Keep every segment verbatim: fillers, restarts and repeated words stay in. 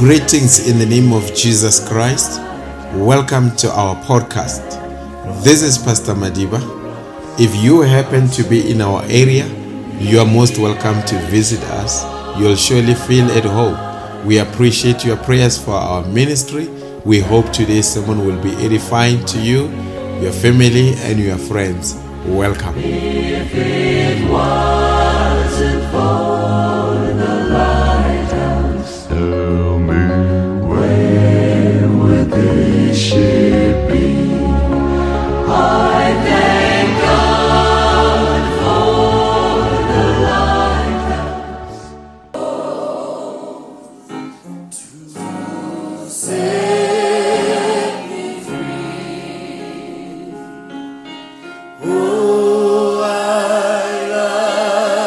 Greetings in the name of Jesus Christ. Welcome to our podcast. This is Pastor Madiba. If you happen to be in our area, you are most welcome to visit us. You'll surely feel at home. We appreciate your prayers for our ministry. We hope today's sermon will be edifying to you, your family, and your friends. Welcome. If it wasn't for the lighthouse, tell me where would this ship be? I thank God for the lighthouse to set me free. Oh, I love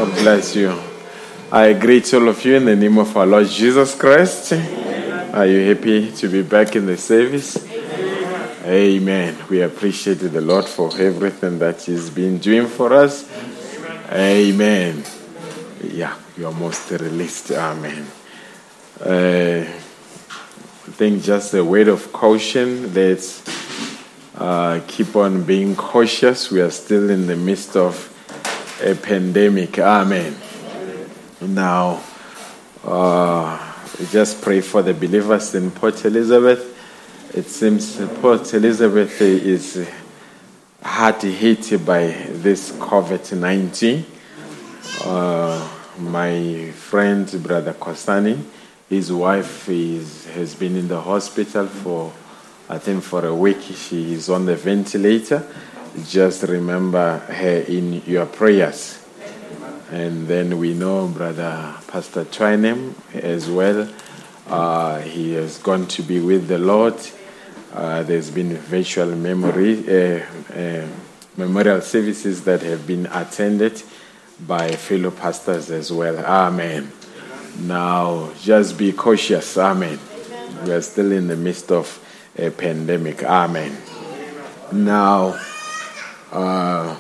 God bless you. I greet all of you in the name of our Lord Jesus Christ. Are you happy to be back in the service? Amen. We appreciate the Lord for everything that He's been doing for us. Amen. Yeah, you are most released. Amen. Uh, I think just a word of caution. Let's uh, keep on being cautious. We are still in the midst of a pandemic. Amen. Now, uh, just pray for the believers in Port Elizabeth. It seems Port Elizabeth is hard hit by this covid nineteen. Uh, my friend, Brother Kosani, his wife is, has been in the hospital for, I think, for a week. She is on the ventilator. Just remember her in your prayers. And then we know Brother Pastor Twinem as well. Uh, he has gone to be with the Lord. Uh, there's been virtual memory, uh, uh, memorial services that have been attended by fellow pastors as well. Amen. Now, just be cautious. Amen. We are still in the midst of a pandemic. Amen. Now, Uh,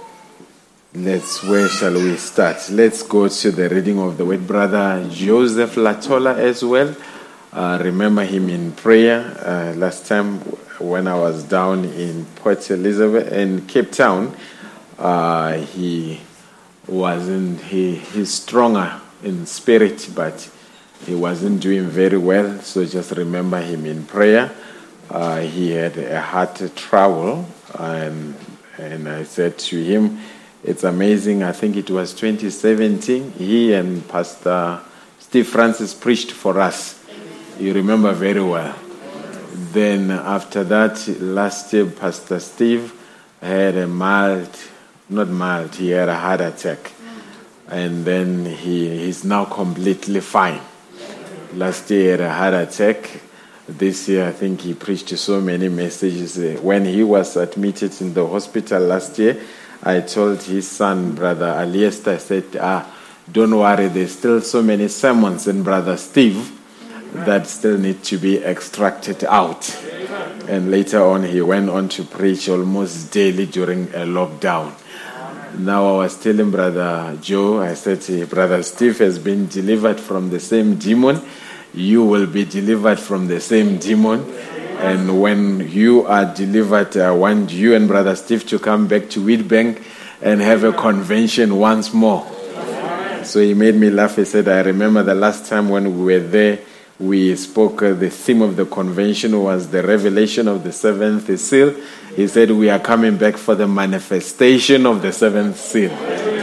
let's, where shall we start? Let's go to the reading of the word. Brother Joseph Latola as well. Uh, remember him in prayer. Uh, last time when I was down in Port Elizabeth, in Cape Town, uh, he wasn't, he, he's stronger in spirit, but he wasn't doing very well. So just remember him in prayer. Uh, he had a heart trouble, and And I said to him, it's amazing. I think it was twenty seventeen. He and Pastor Steve Francis preached for us. You remember very well. Then after that, last year, Pastor Steve had a mild, not mild, he had a heart attack. And then he he's now completely fine. Last year he had a heart attack. This year, I think he preached so many messages. When he was admitted in the hospital last year, I told his son, Brother Aliester, I said, ah, don't worry, there's still so many sermons in Brother Steve that still need to be extracted out. And later on, he went on to preach almost daily during a lockdown. Now I was telling Brother Joe, I said, Brother Steve has been delivered from the same demon. You will be delivered from the same demon. And when you are delivered, I want you and Brother Steve to come back to Wheatbank and have a convention once more. So he made me laugh. He said, I remember the last time when we were there, we spoke, uh, the theme of the convention was the revelation of the seventh seal. He said, we are coming back for the manifestation of the seventh seal.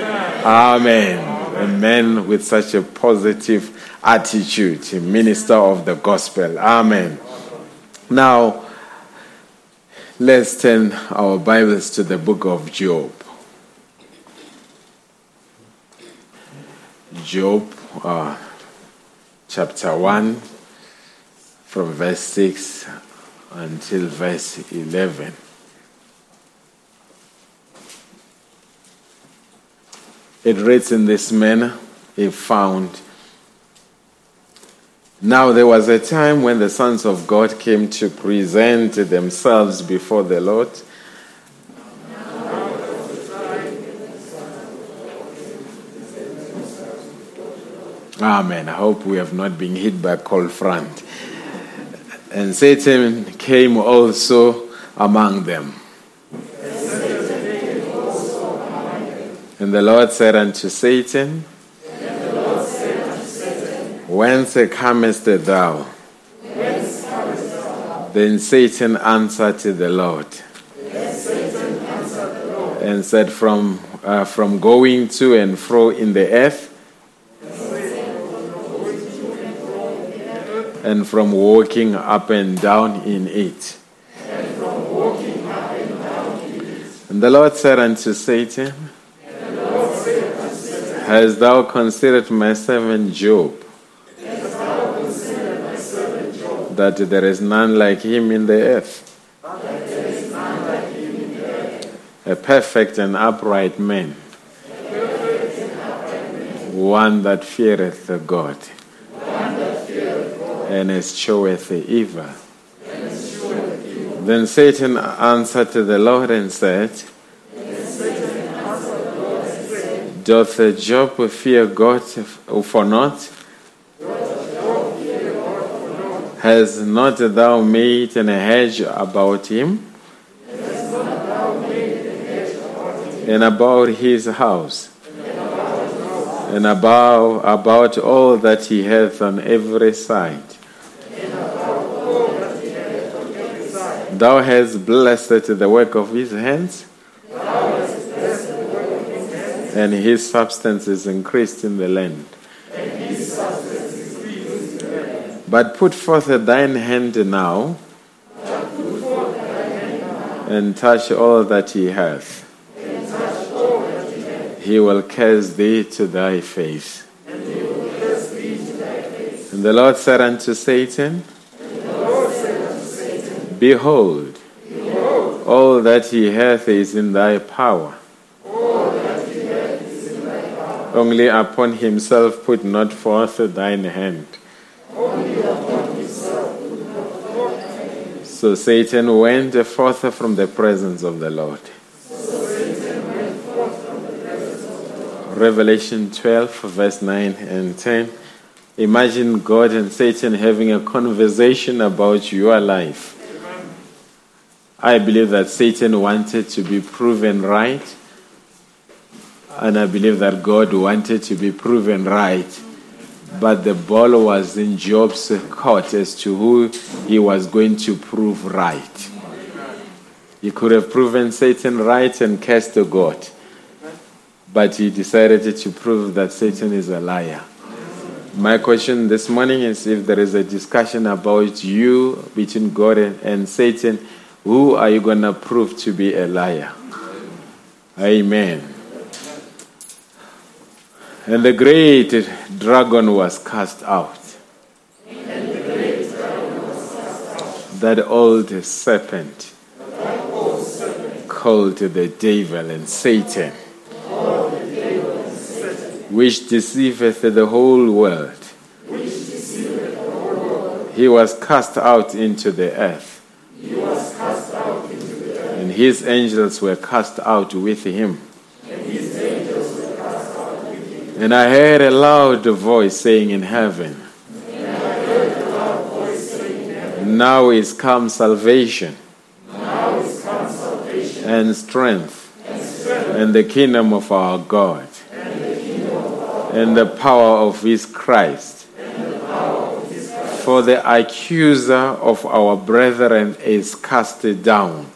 Amen. A man with such a positive attitude, a minister of the gospel. Amen. Now, let's turn our Bibles to the book of Job. Job, uh, chapter one, from verse six until verse eleven. It reads in this manner, he found, now there was a time when the sons of God came to present themselves before the Lord. Amen. I hope we have not been hit by cold front. And Satan came also among them. And the Lord said unto Satan, Whence comest thou? Whence comest thou? Then Satan answered to the Lord, then Satan answered the Lord and said, From uh, from going to and fro in the earth, and from walking up and down in it. And from walking up and down in it. And the Lord said unto Satan, and the Lord said unto Satan, Hast thou considered my servant Job? That there is none like him in the earth, that there is none like him in the earth. A perfect and upright man, a perfect and upright one that feareth God, and escheweth evil. Then Satan answered to the Lord and said, Doth Job fear God for naught? Has not thou made an hedge about him, and about his house, and about, about all that he hath on every side? Thou hast blessed the work of his hands, and his substance is increased in the land. But put forth thine hand now, and touch all that he hath. He will curse thee to thy face. And the Lord said unto Satan, Behold, all that he hath is in thy power. Only upon himself put not forth thine hand. So Satan went forth from the presence of the Lord. Revelation twelve, verse nine and ten. Imagine God and Satan having a conversation about your life. I believe that Satan wanted to be proven right, and I believe that God wanted to be proven right. But the ball was in Job's court as to who he was going to prove right. He could have proven Satan right and cursed God, but he decided to prove that Satan is a liar. My question this morning is, if there is a discussion about you between God and, and Satan, who are you going to prove to be a liar? Amen. And the great dragon was cast out. And the great dragon was cast out. That old serpent, that old serpent called the devil and Satan, called the devil and Satan, which deceiveth the whole world. Which deceiveth the whole world. He was cast out into the earth. He was cast out into the earth. And his angels were cast out with him. And I heard a loud voice saying in heaven, and I heard a loud voice saying in heaven, Now is come salvation, now is come salvation, and strength, and strength, and the kingdom of our God, and the kingdom of our and the power of his Christ. And the power of his Christ. For the accuser of our brethren is cast down,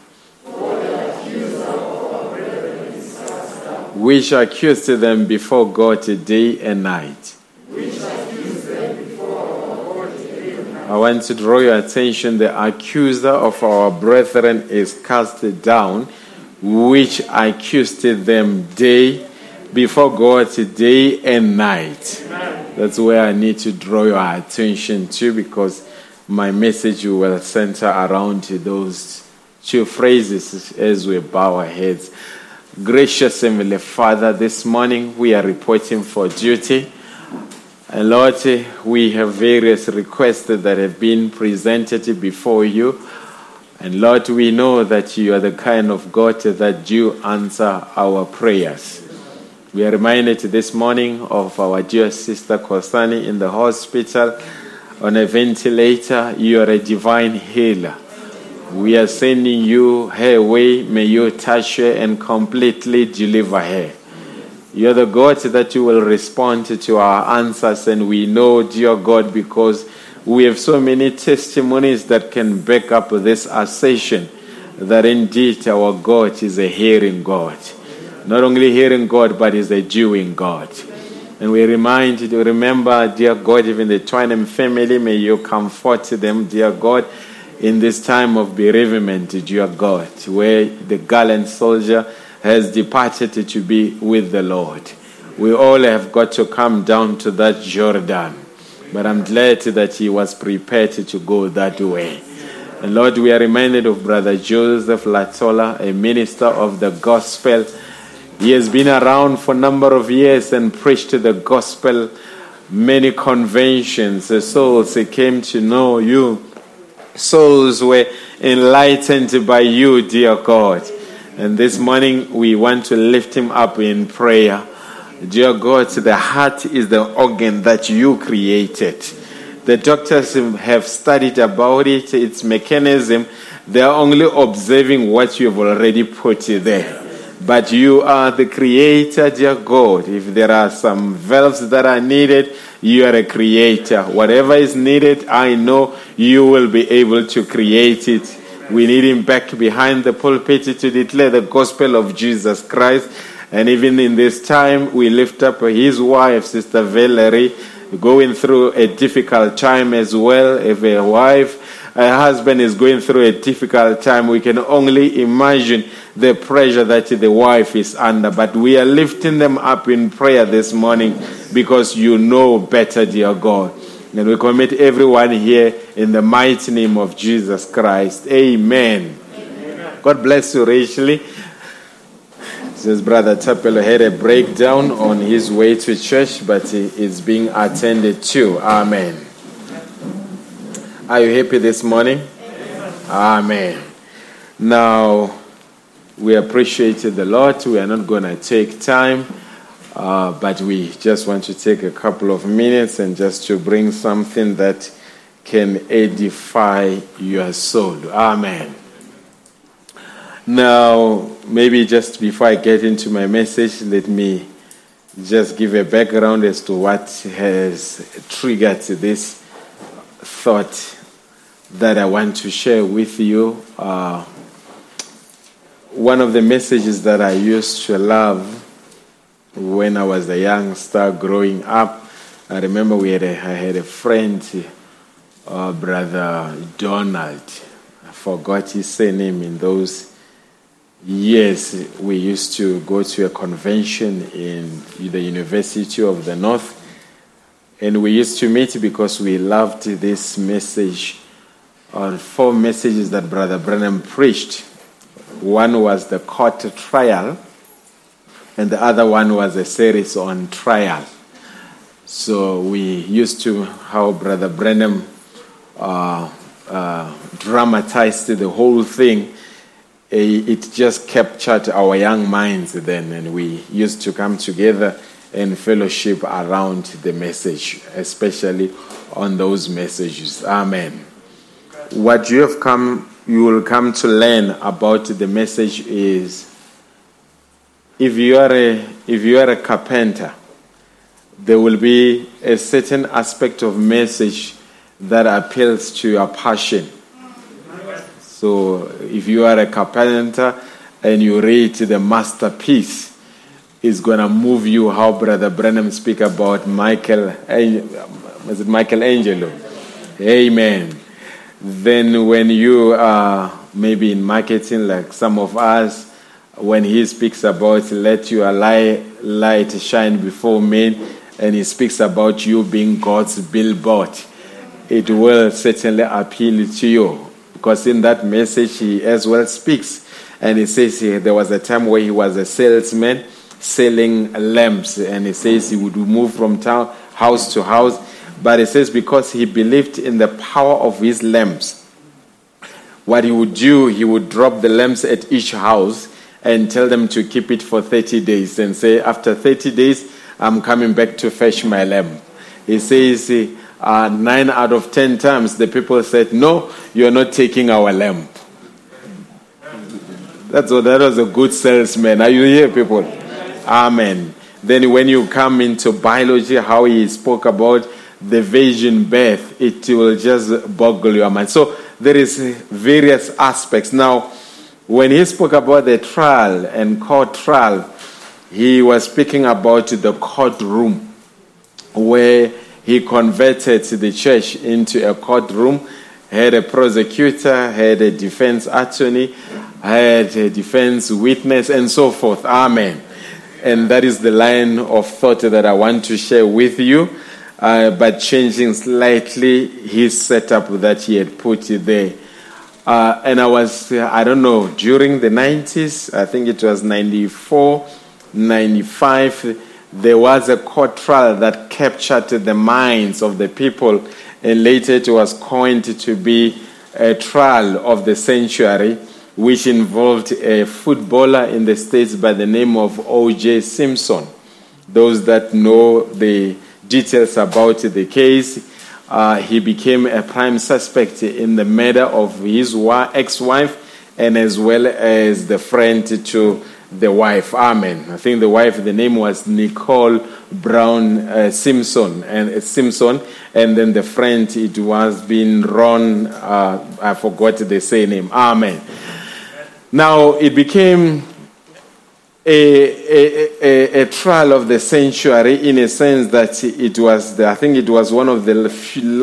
which accused them before God day and night. Which accused them before God day and night. I want to draw your attention. The accuser of our brethren is cast down, which accused them day before God day and night. Amen. That's where I need to draw your attention to, because my message will center around those two phrases as we bow our heads. Gracious Heavenly Father, this morning we are reporting for duty. And Lord, we have various requests that have been presented before you. And Lord, we know that you are the kind of God that you answer our prayers. We are reminded this morning of our dear sister Kosani in the hospital on a ventilator. You are a divine healer. We are sending you her way. May you touch her and completely deliver her. You're the God that you will respond to our answers. And we know, dear God, because we have so many testimonies that can back up this assertion, that indeed our God is a hearing God. Not only hearing God, but is a doing God. And we remind you, remember, dear God, even the Twinem family, may you comfort them, dear God, in this time of bereavement, dear God, where the gallant soldier has departed to be with the Lord. We all have got to come down to that Jordan, but I'm glad that he was prepared to go that way. And Lord, we are reminded of Brother Joseph Latola, a minister of the gospel He has been around for a number of years and preached the gospel, many conventions. The souls came to know you. Souls were enlightened by you, dear God. And this morning we want to lift him up in prayer. Dear God, the heart is the organ that you created. The doctors have studied about it, its mechanism. They are only observing what you have already put there. But you are the creator, dear God. If there are some valves that are needed, you are a creator. Whatever is needed, I know you will be able to create it. We need him back behind the pulpit to declare the gospel of Jesus Christ. And even in this time, we lift up his wife, Sister Valerie, going through a difficult time as well. If a wife, a husband is going through a difficult time, we can only imagine the pressure that the wife is under. But we are lifting them up in prayer this morning because you know better, dear God. And we commit everyone here in the mighty name of Jesus Christ. Amen. Amen. God bless you richly. Says Brother Tapelo had a breakdown on his way to church, but he is being attended to. Amen. Are you happy this morning? Amen. Amen. Now, we appreciate the Lord. We are not going to take time, uh, but we just want to take a couple of minutes and just to bring something that can edify your soul. Amen. Now, maybe just before I get into my message, let me just give a background as to what has triggered this thought that I want to share with you. Uh, one of the messages that I used to love when I was a youngster growing up, I remember we had a, I had a friend, uh, Brother Donald. I forgot his surname in those Yes, we used to go to a convention in the University of the North, and we used to meet because we loved this message, or four messages that Brother Branham preached. One was the court trial, and the other one was a series on trial. So we used to, how Brother Branham uh, uh, dramatized the whole thing. It just captured our young minds then, and we used to come together and fellowship around the message, especially on those messages. Amen. What you have come, you will come to learn about the message is, if you are a if you are a carpenter, there will be a certain aspect of message that appeals to your passion. So if you are a carpenter and you read the masterpiece, it's going to move you how Brother Branham speak about Michael, was it Michelangelo? Amen. Then when you are maybe in marketing like some of us, when he speaks about let your light, light shine before men, and he speaks about you being God's billboard, it will certainly appeal to you. Because in that message, he as well speaks. And he says he, there was a time where he was a salesman selling lamps. And he says he would move from town, house to house. But he says because he believed in the power of his lamps, what he would do, he would drop the lamps at each house and tell them to keep it for thirty days. And say, after thirty days, I'm coming back to fetch my lamp. He says... He, Uh, nine out of ten times, the people said, no, you're not taking our lamp. That's what, that was a good salesman. Are you here, people? Amen. Then when you come into biology, how he spoke about the virgin birth, it will just boggle your mind. So there is various aspects. Now, when he spoke about the trial and court trial, he was speaking about the courtroom where he converted the church into a courtroom, had a prosecutor, had a defense attorney, had a defense witness, and so forth. Amen. And that is the line of thought that I want to share with you, uh, but changing slightly his setup that he had put there. Uh, and I was, I don't know, during the nineties, I think it was ninety-four, ninety-five, there was a court trial that captured the minds of the people, and later it was coined to be a trial of the century, which involved a footballer in the States by the name of O J Simpson. Those that know the details about the case, uh, he became a prime suspect in the murder of his ex-wife and as well as the friend to the wife. Amen. I think the wife, the name was Nicole Brown uh, Simpson, and uh, Simpson, and then the friend, it was being Ron. Uh, I forgot the surname. Amen. Now it became a, a, a, a trial of the century in a sense that it was. The, I think it was one of the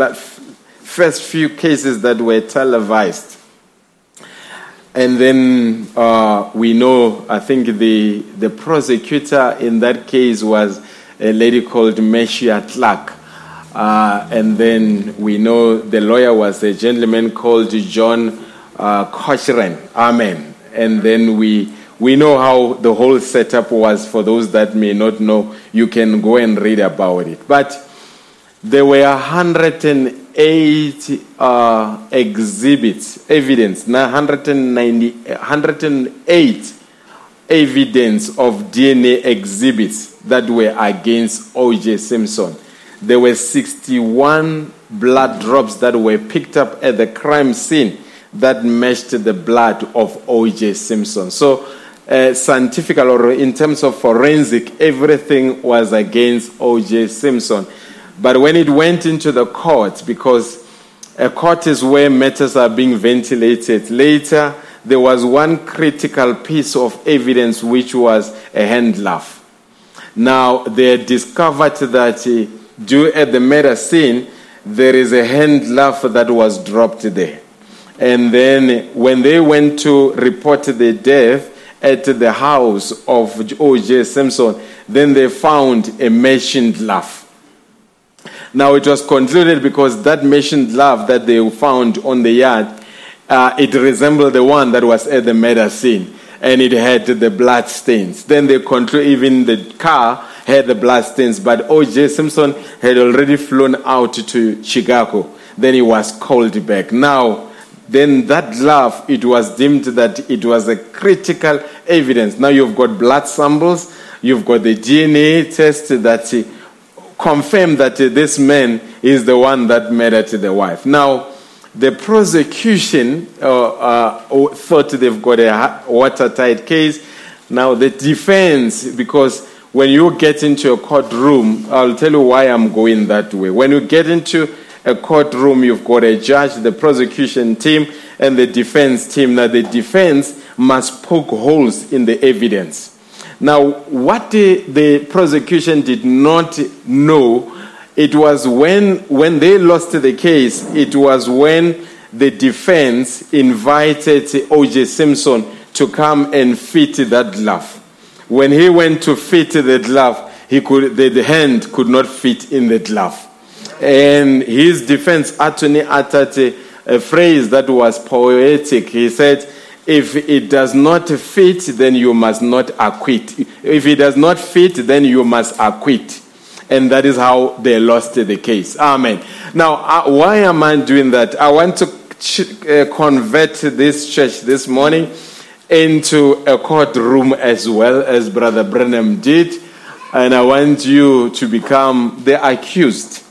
first few cases that were televised. And then uh, we know, I think the the prosecutor in that case was a lady called Meshia Clark. Uh, and then we know the lawyer was a gentleman called John uh, Cochran. Amen. And then we we know how the whole setup was. For those that may not know, you can go and read about it. But there were one hundred eight uh, exhibits, evidence, one hundred ninety, one hundred eight evidence of D N A exhibits that were against O J Simpson. There were sixty-one blood drops that were picked up at the crime scene that matched the blood of O J Simpson. So, uh, scientific or in terms of forensic, everything was against O J Simpson. But when it went into the court, because a court is where matters are being ventilated, later there was one critical piece of evidence which was a hand glove. Now, they discovered that uh, due at the murder scene, there is a hand glove that was dropped there. And then when they went to report the death at the house of O J Simpson, then they found a machine glove. Now, it was concluded because that machine glove that they found on the yard, uh, it resembled the one that was at the murder scene, and it had the blood stains. Then they concluded even the car had the blood stains, but O J Simpson had already flown out to Chicago. Then he was called back. Now, then that glove, it was deemed that it was a critical evidence. Now you've got blood samples, you've got the D N A test that uh, confirm that uh, this man is the one that murdered the wife. Now, the prosecution uh, uh, thought they've got a watertight case. Now, the defense, because when you get into a courtroom, I'll tell you why I'm going that way. When you get into a courtroom, you've got a judge, the prosecution team, and the defense team. Now, the defense must poke holes in the evidence. Now, what the, the prosecution did not know, it was when, when they lost the case, it was when the defense invited O J Simpson to come and fit that glove. When he went to fit the glove, he could, the, the hand could not fit in the glove. And his defense attorney uttered a, a phrase that was poetic. He said, if it does not fit, then you must not acquit. If it does not fit, then you must acquit. And that is how they lost the case. Amen. Now, uh, why am I doing that? I want to ch- uh, convert this church this morning into a courtroom as well as Brother Branham did. And I want you to become the accused.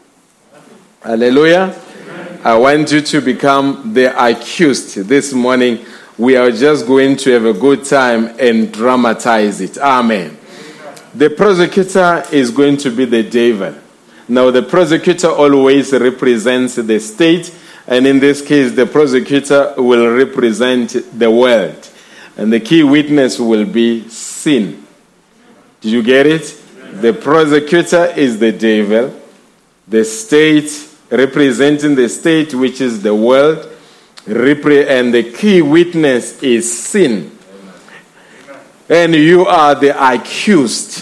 Hallelujah. Amen. I want you to become the accused this morning. We are just going to have a good time and dramatize it. Amen. Amen. The prosecutor is going to be the devil. Now, the prosecutor always represents the state, and in this case, the prosecutor will represent the world. And the key witness will be sin. Did you get it? Amen. The prosecutor is the devil. The state, representing the state, which is the world, and the key witness is sin. And you are the accused.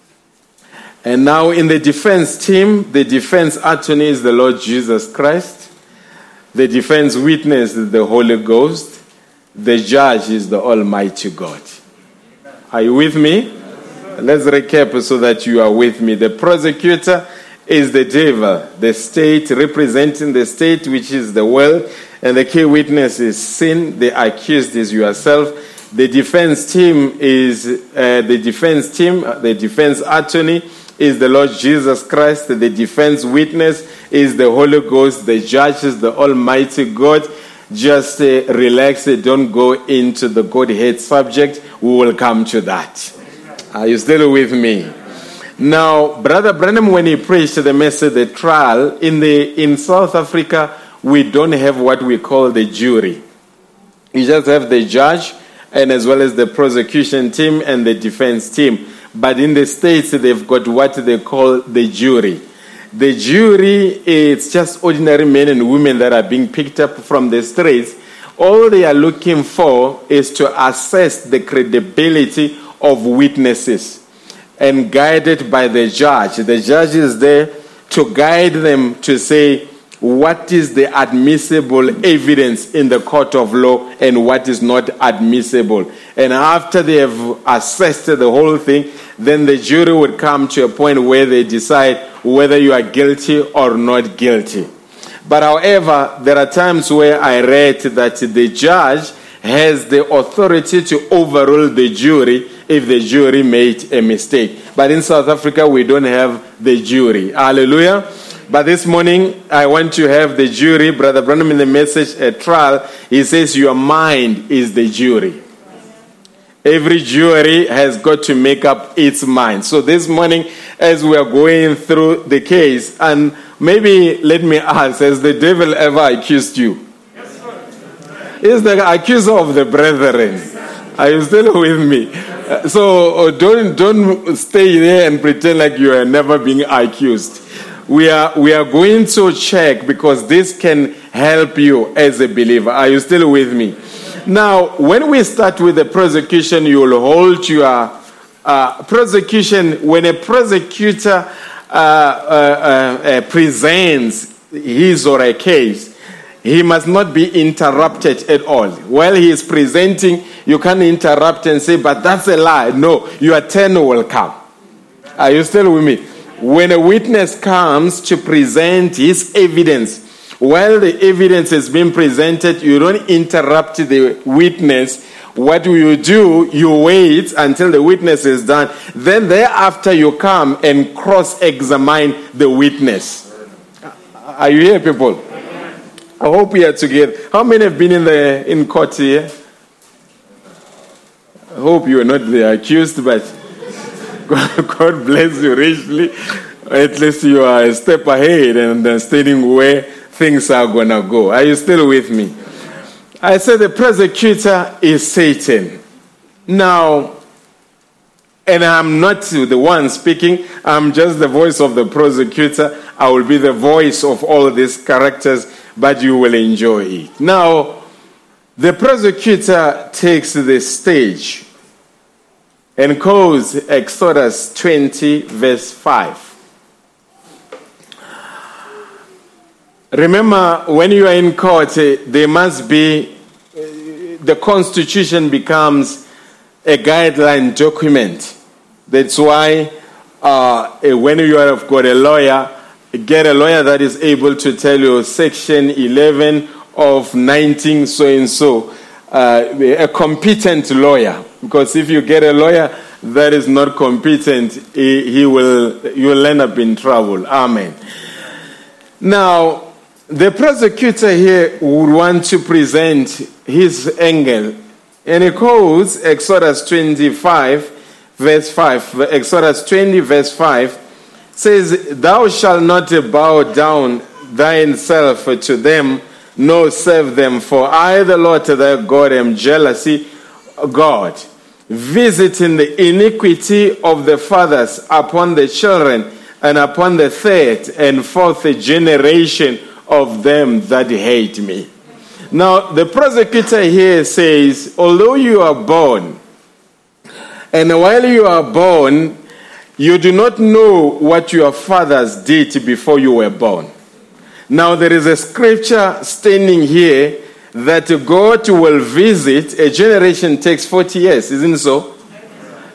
And now in the defense team, the defense attorney is the Lord Jesus Christ. The defense witness is the Holy Ghost. The judge is the Almighty God. Are you with me? Let's recap so that you are with me. The prosecutor is the devil, the state representing the state, which is the world, and the key witness is sin. The accused is yourself. The defense team is uh, the defense team. The defense attorney is the Lord Jesus Christ. The defense witness is the Holy Ghost. The judge is the Almighty God. Just uh, relax. Don't go into the Godhead subject. We will come to that. Are you still with me? Now, Brother Branham, when he preached the message, the trial, in the in South Africa, we don't have what we call the jury. You just have the judge, and as well as the prosecution team and the defense team. But in the States, they've got what they call the jury. The jury is just ordinary men and women that are being picked up from the streets. All they are looking for is to assess the credibility of witnesses and guided by the judge. The judge is there to guide them to say what is the admissible evidence in the court of law and what is not admissible. And after they have assessed the whole thing, then the jury would come to a point where they decide whether you are guilty or not guilty. But however, there are times where I read that the judge has the authority to overrule the jury if the jury made a mistake. But in South Africa, we don't have the jury. Hallelujah. But this morning, I want to have the jury. Brother Branham in the message at trial, he says your mind is the jury. Every jury has got to make up its mind. So this morning, as we are going through the case, and maybe let me ask, has the devil ever accused you? Yes, sir. He's the accuser of the brethren. Are you still with me? So don't don't stay there and pretend like you are never being accused. We are we are going to check because this can help you as a believer. Are you still with me? Now, when we start with the prosecution, you will hold your uh, prosecution. When a prosecutor uh, uh, uh, presents his or a case, he must not be interrupted at all. While he is presenting, you can't interrupt and say, but that's a lie. No, your turn will come. Are you still with me? When a witness comes to present his evidence, while the evidence is being presented, you don't interrupt the witness. What you do, you wait until the witness is done. Then thereafter you come and cross-examine the witness. Are you here, people? I hope we are together. How many have been in the in court here? I hope you are not the accused, but God bless you richly. At least you are a step ahead and understanding where things are going to go. Are you still with me? I said the prosecutor is Satan. Now, and I'm not the one speaking. I'm just the voice of the prosecutor. I will be the voice of all these characters, but you will enjoy it. Now, the prosecutor takes the stage and quotes Exodus twenty, verse five. Remember, when you are in court, there must be, the Constitution becomes a guideline document. That's why uh, when you have got a lawyer, get a lawyer that is able to tell you section eleven of nineteen so and so, uh, a competent lawyer. Because if you get a lawyer that is not competent, he, he will you will end up in trouble. Amen. Now, the prosecutor here would want to present his angle, and he quotes Exodus twenty-five, verse five. Exodus twenty, verse five says, "Thou shalt not bow down thyself to them, nor serve them, for I, the Lord thy God, am jealousy God, visiting the iniquity of the fathers upon the children, and upon the third and fourth generation of them that hate me." Now, the prosecutor here says, although you are born, and while you are born, you do not know what your fathers did before you were born. Now, there is a scripture standing here that God will visit. A generation takes forty years, isn't it so?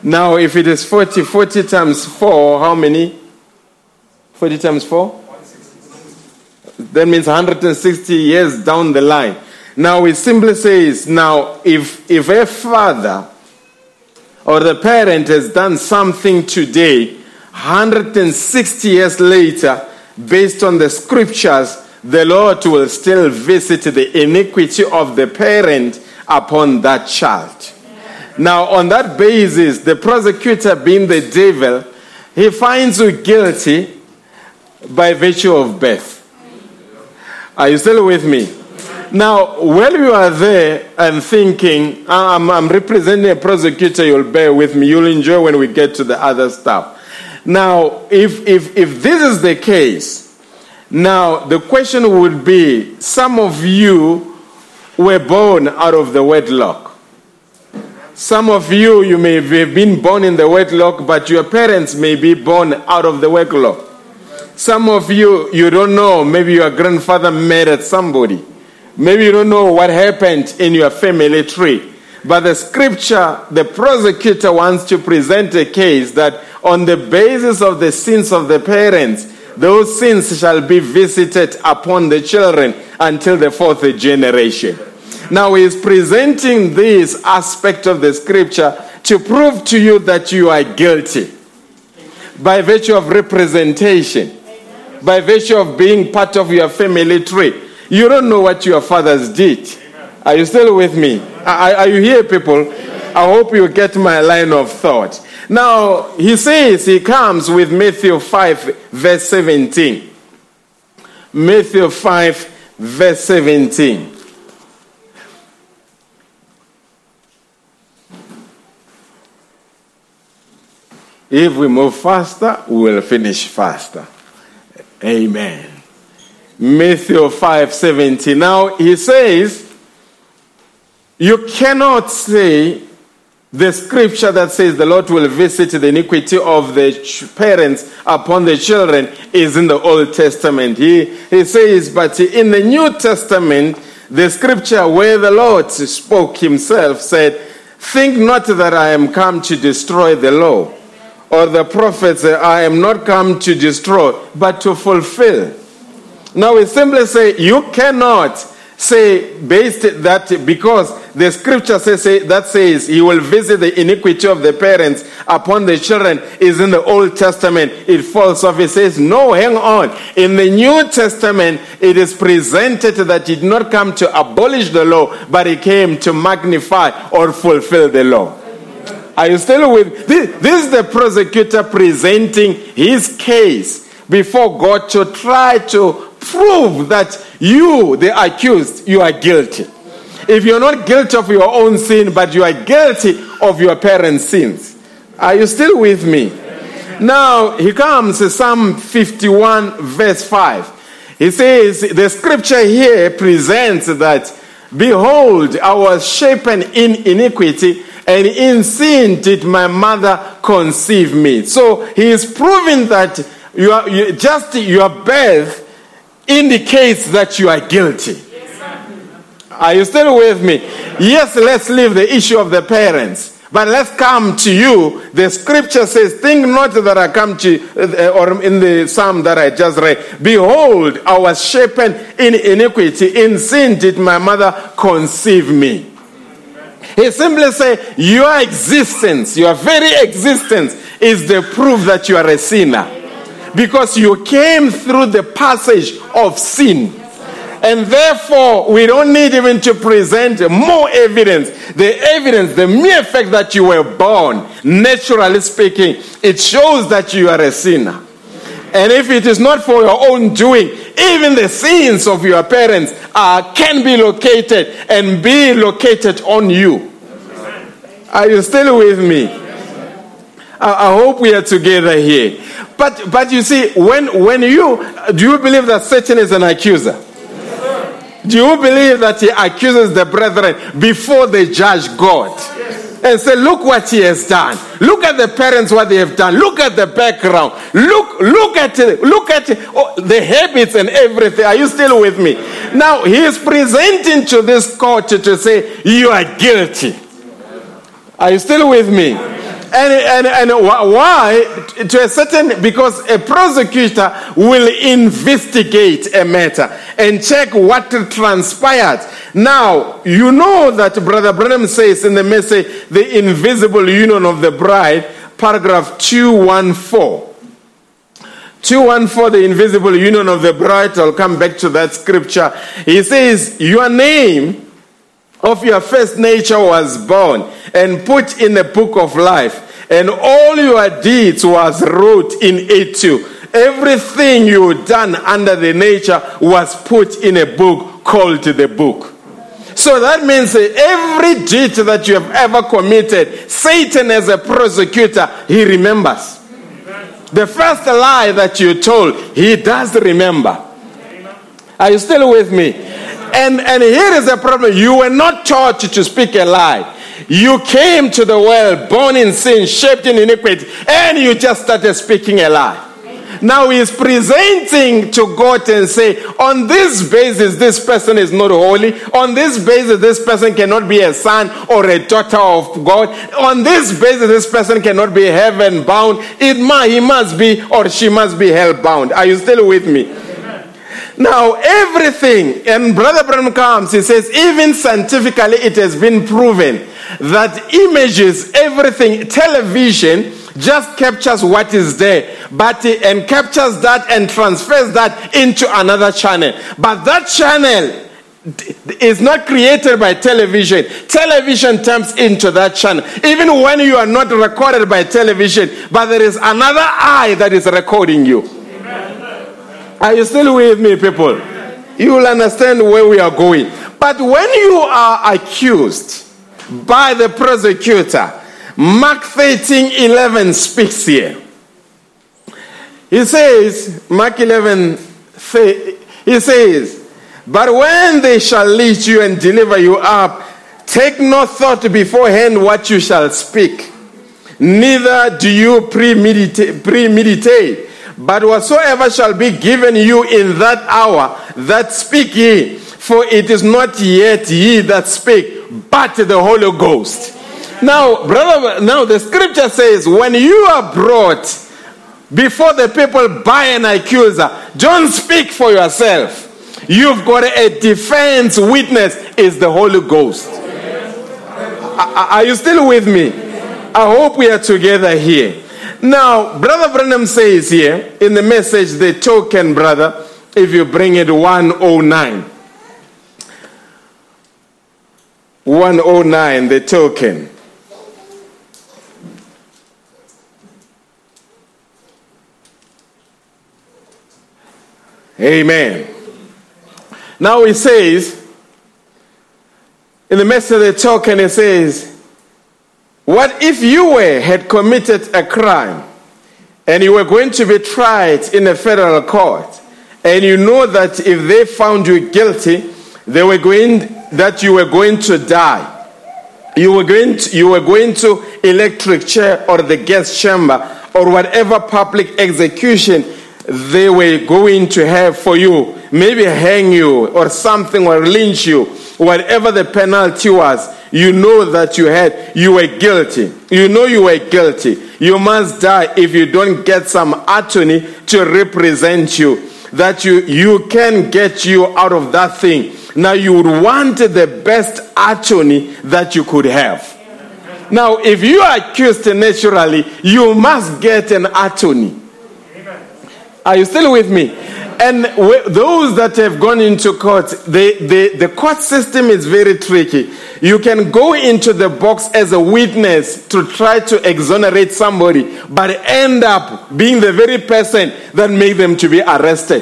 Now, if it is forty, forty times four, how many? forty times four? That means one hundred sixty years down the line. Now, it simply says, now, if, if a father or the parent has done something today, one hundred sixty years later, based on the scriptures, the Lord will still visit the iniquity of the parent upon that child. Now, on that basis, the prosecutor, being the devil, he finds you guilty by virtue of birth. Are you still with me? Now, while you are there and thinking, I'm, I'm representing a prosecutor, you'll bear with me, you'll enjoy when we get to the other stuff. Now, if, if, if this is the case, now the question would be, some of you were born out of the wedlock. Some of you, you may have been born in the wedlock, but your parents may be born out of the wedlock. Some of you, you don't know, maybe your grandfather married somebody. Maybe you don't know what happened in your family tree. But the scripture, the prosecutor wants to present a case that on the basis of the sins of the parents, those sins shall be visited upon the children until the fourth generation. Now he is presenting this aspect of the scripture to prove to you that you are guilty by virtue of representation, by virtue of being part of your family tree. You don't know what your fathers did. Are you still with me? Are, are you here, people? I hope you get my line of thought. Now, he says, he comes with Matthew five, verse seventeen. Matthew five, verse seventeen. If we move faster, we will finish faster. Amen. Matthew five seventeen. Now he says, you cannot say the scripture that says the Lord will visit the iniquity of the ch- parents upon the children is in the Old Testament. He, he says, but in the New Testament, the scripture where the Lord spoke himself said, think not that I am come to destroy the law, or the prophets say, I am not come to destroy, but to fulfill. Now we simply say, you cannot say, based that because the scripture says that says he will visit the iniquity of the parents upon the children is in the Old Testament. It falls off. It says, no, hang on. In the New Testament, it is presented that he did not come to abolish the law, but he came to magnify or fulfill the law. Are you still with this? This is the prosecutor presenting his case before God to try to prove that you, the accused, you are guilty. If you're not guilty of your own sin, but you are guilty of your parents' sins. Are you still with me? Now, he comes to Psalm fifty-one, verse five. He says, the scripture here presents that, behold, I was shapen in iniquity, and in sin did my mother conceive me. So he is proving that you are, you, just your birth indicates that you are guilty. Yes. Are you still with me? Yes, let's leave the issue of the parents. But let's come to you. The scripture says, think not that I come to, uh, or in the psalm that I just read, behold, I was shapen in iniquity. In sin did my mother conceive me. He simply says, your existence, your very existence is the proof that you are a sinner. Because you came through the passage of sin. And therefore, we don't need even to present more evidence. The evidence, the mere fact that you were born, naturally speaking, it shows that you are a sinner. And if it is not for your own doing, even the sins of your parents uh, can be located and be located on you. Are you still with me? I, I hope we are together here. But but you see, when, when you, do you believe that Satan is an accuser? Yes, do you believe that he accuses the brethren before they judge God? Yes. And say, look what he has done. Look at the parents, what they have done. Look at the background. Look, look at it. Look at it. Oh, the habits and everything. Are you still with me? Now, he is presenting to this court to say, you are guilty. Are you still with me? And, and, and why? To a certain, because a prosecutor will investigate a matter and check what transpired. Now, you know that Brother Branham says in the message, the invisible union of the bride, paragraph two fourteen. two fourteen, the invisible union of the bride. I'll come back to that scripture. He says, your name of your first nature was born and put in the book of life, and all your deeds was wrote in it too. Everything you done under the nature was put in a book called the book. So that means that every deed that you have ever committed, Satan as a prosecutor, he remembers. The first lie that you told, he does remember. Are you still with me? And, and here is the problem. You were not taught to speak a lie. You came to the world born in sin, shaped in iniquity, and you just started speaking a lie. Now he is presenting to God and say, on this basis, this person is not holy. On this basis, this person cannot be a son or a daughter of God. On this basis, this person cannot be heaven bound. It must, he must be or she must be hell bound. Are you still with me? Now, everything, and Brother Branham comes, he says, even scientifically it has been proven that images, everything, television just captures what is there, but it, and captures that and transfers that into another channel. But that channel is not created by television. Television taps into that channel. Even when you are not recorded by television, but there is another eye that is recording you. Are you still with me, people? You will understand where we are going. But when you are accused by the prosecutor, Mark thirteen eleven speaks here. He says, Mark eleven, he says, but when they shall lead you and deliver you up, take no thought beforehand what you shall speak. Neither do you premeditate, premeditate. But whatsoever shall be given you in that hour, that speak ye, for it is not yet ye that speak, but the Holy Ghost. Now, brother, now the scripture says, when you are brought before the people by an accuser, don't speak for yourself. You've got a defense witness, is the Holy Ghost. Are you still with me? I hope we are together here. Now, Brother Branham says here, in the message, the token, brother, if you bring it one oh nine. one oh nine, the token. Amen. Now he says, in the message of the token, it says, what if you were, had committed a crime and you were going to be tried in a federal court, and you know that if they found you guilty, they were going that you were going to die. You were going to, you were going to electric chair or the gas chamber or whatever public execution they were going to have for you, maybe hang you or something or lynch you, whatever the penalty was. You know that you had, you were guilty. You know you were guilty. You must die if you don't get some attorney to represent you. That you, you can get you out of that thing. Now you would want the best attorney that you could have. Now if you are accused naturally, you must get an attorney. Are you still with me? And those that have gone into court, they, they, the court system is very tricky. You can go into the box as a witness to try to exonerate somebody, but end up being the very person that made them to be arrested.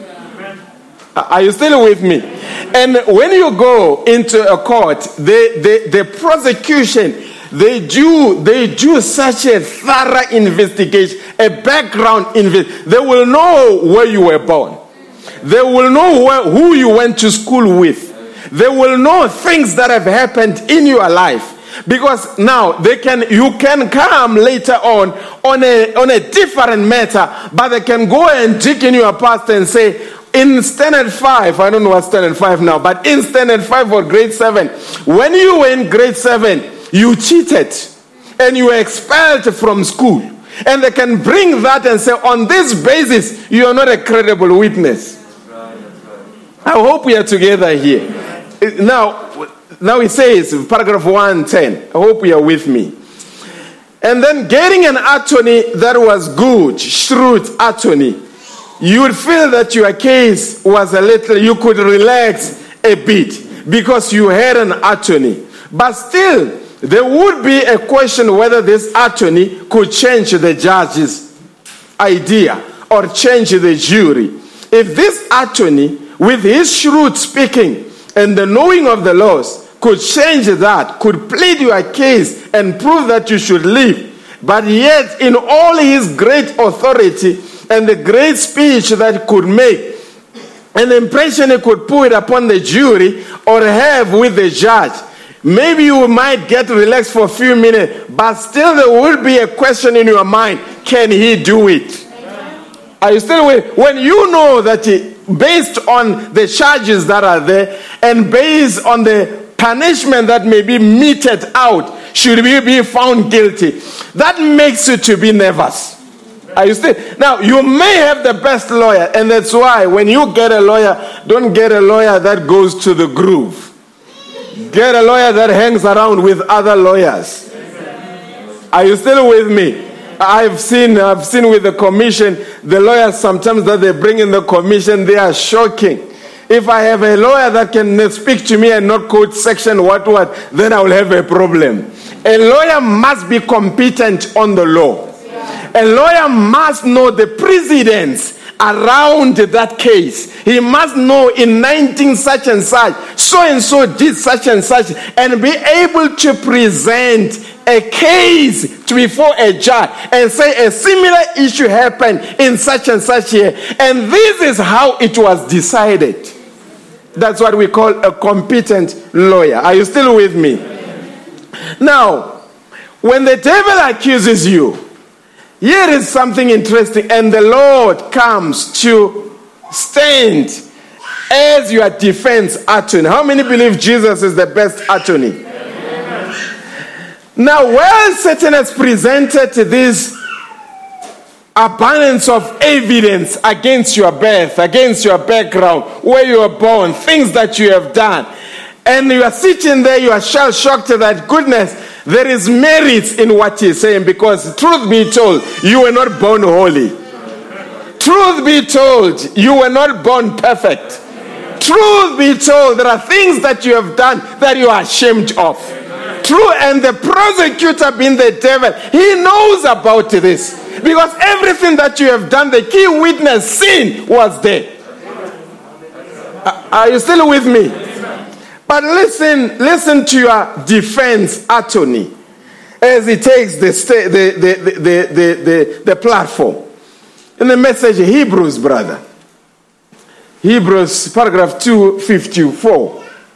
Are you still with me? And when you go into a court, the, the, the prosecution, They do, they do such a thorough investigation, a background investigation. They will know where you were born. They will know where, who you went to school with. They will know things that have happened in your life. Because now they can, you can come later on on a, on a different matter, but they can go and dig in your past and say, in standard five, I don't know what standard five now, but in standard five or grade seven, when you were in grade seven, you cheated. and you were expelled from school. And they can bring that and say, on this basis, you are not a credible witness. I hope we are together here. Now, now it says, paragraph one ten. I hope you are with me. And then getting an attorney that was good, shrewd attorney, you would feel that your case was a little, you could relax a bit because you had an attorney. But still, there would be a question whether this attorney could change the judge's idea or change the jury. If this attorney, with his shrewd speaking and the knowing of the laws, could change that, could plead your case and prove that you should live, but yet in all his great authority and the great speech that he could make, and the impression he could put upon the jury or have with the judge, maybe you might get relaxed for a few minutes, but still there will be a question in your mind, can he do it? Are you still with? When you know that he, based on the charges that are there and based on the punishment that may be meted out, should we be found guilty, that makes you to be nervous. Are you still? Now, you may have the best lawyer, and that's why when you get a lawyer, don't get a lawyer that goes to the groove. Get a lawyer that hangs around with other lawyers. Are you still with me? I've seen, I've seen with the commission, the lawyers sometimes that they bring in the commission, they are shocking. If I have a lawyer that can speak to me and not quote section what what, then I will have a problem. A lawyer must be competent on the law. A lawyer must know the precedents around that case. He must know in nineteen such and such, so and so did such and such, and be able to present a case to before a judge and say a similar issue happened in such and such year, and this is how it was decided. That's what we call a competent lawyer. Are you still with me? Now, when the devil accuses you, here is something interesting, and the Lord comes to stand as your defense attorney. How many believe Jesus is the best attorney? Now, while Satan has presented this abundance of evidence against your birth, against your background, where you were born, things that you have done, and you are sitting there, you are shell-shocked that, goodness, there is merit in what he's saying, because truth be told, you were not born holy. Truth be told, you were not born perfect. Truth be told, there are things that you have done that you are ashamed of. True, and the prosecutor being the devil, he knows about this. Because everything that you have done, the key witness, sin, was there. Are you still with me? But listen, listen to your defense attorney as he takes the, sta- the, the, the, the, the, the platform. In the message, Hebrews, brother. Hebrews, paragraph two fifty-four.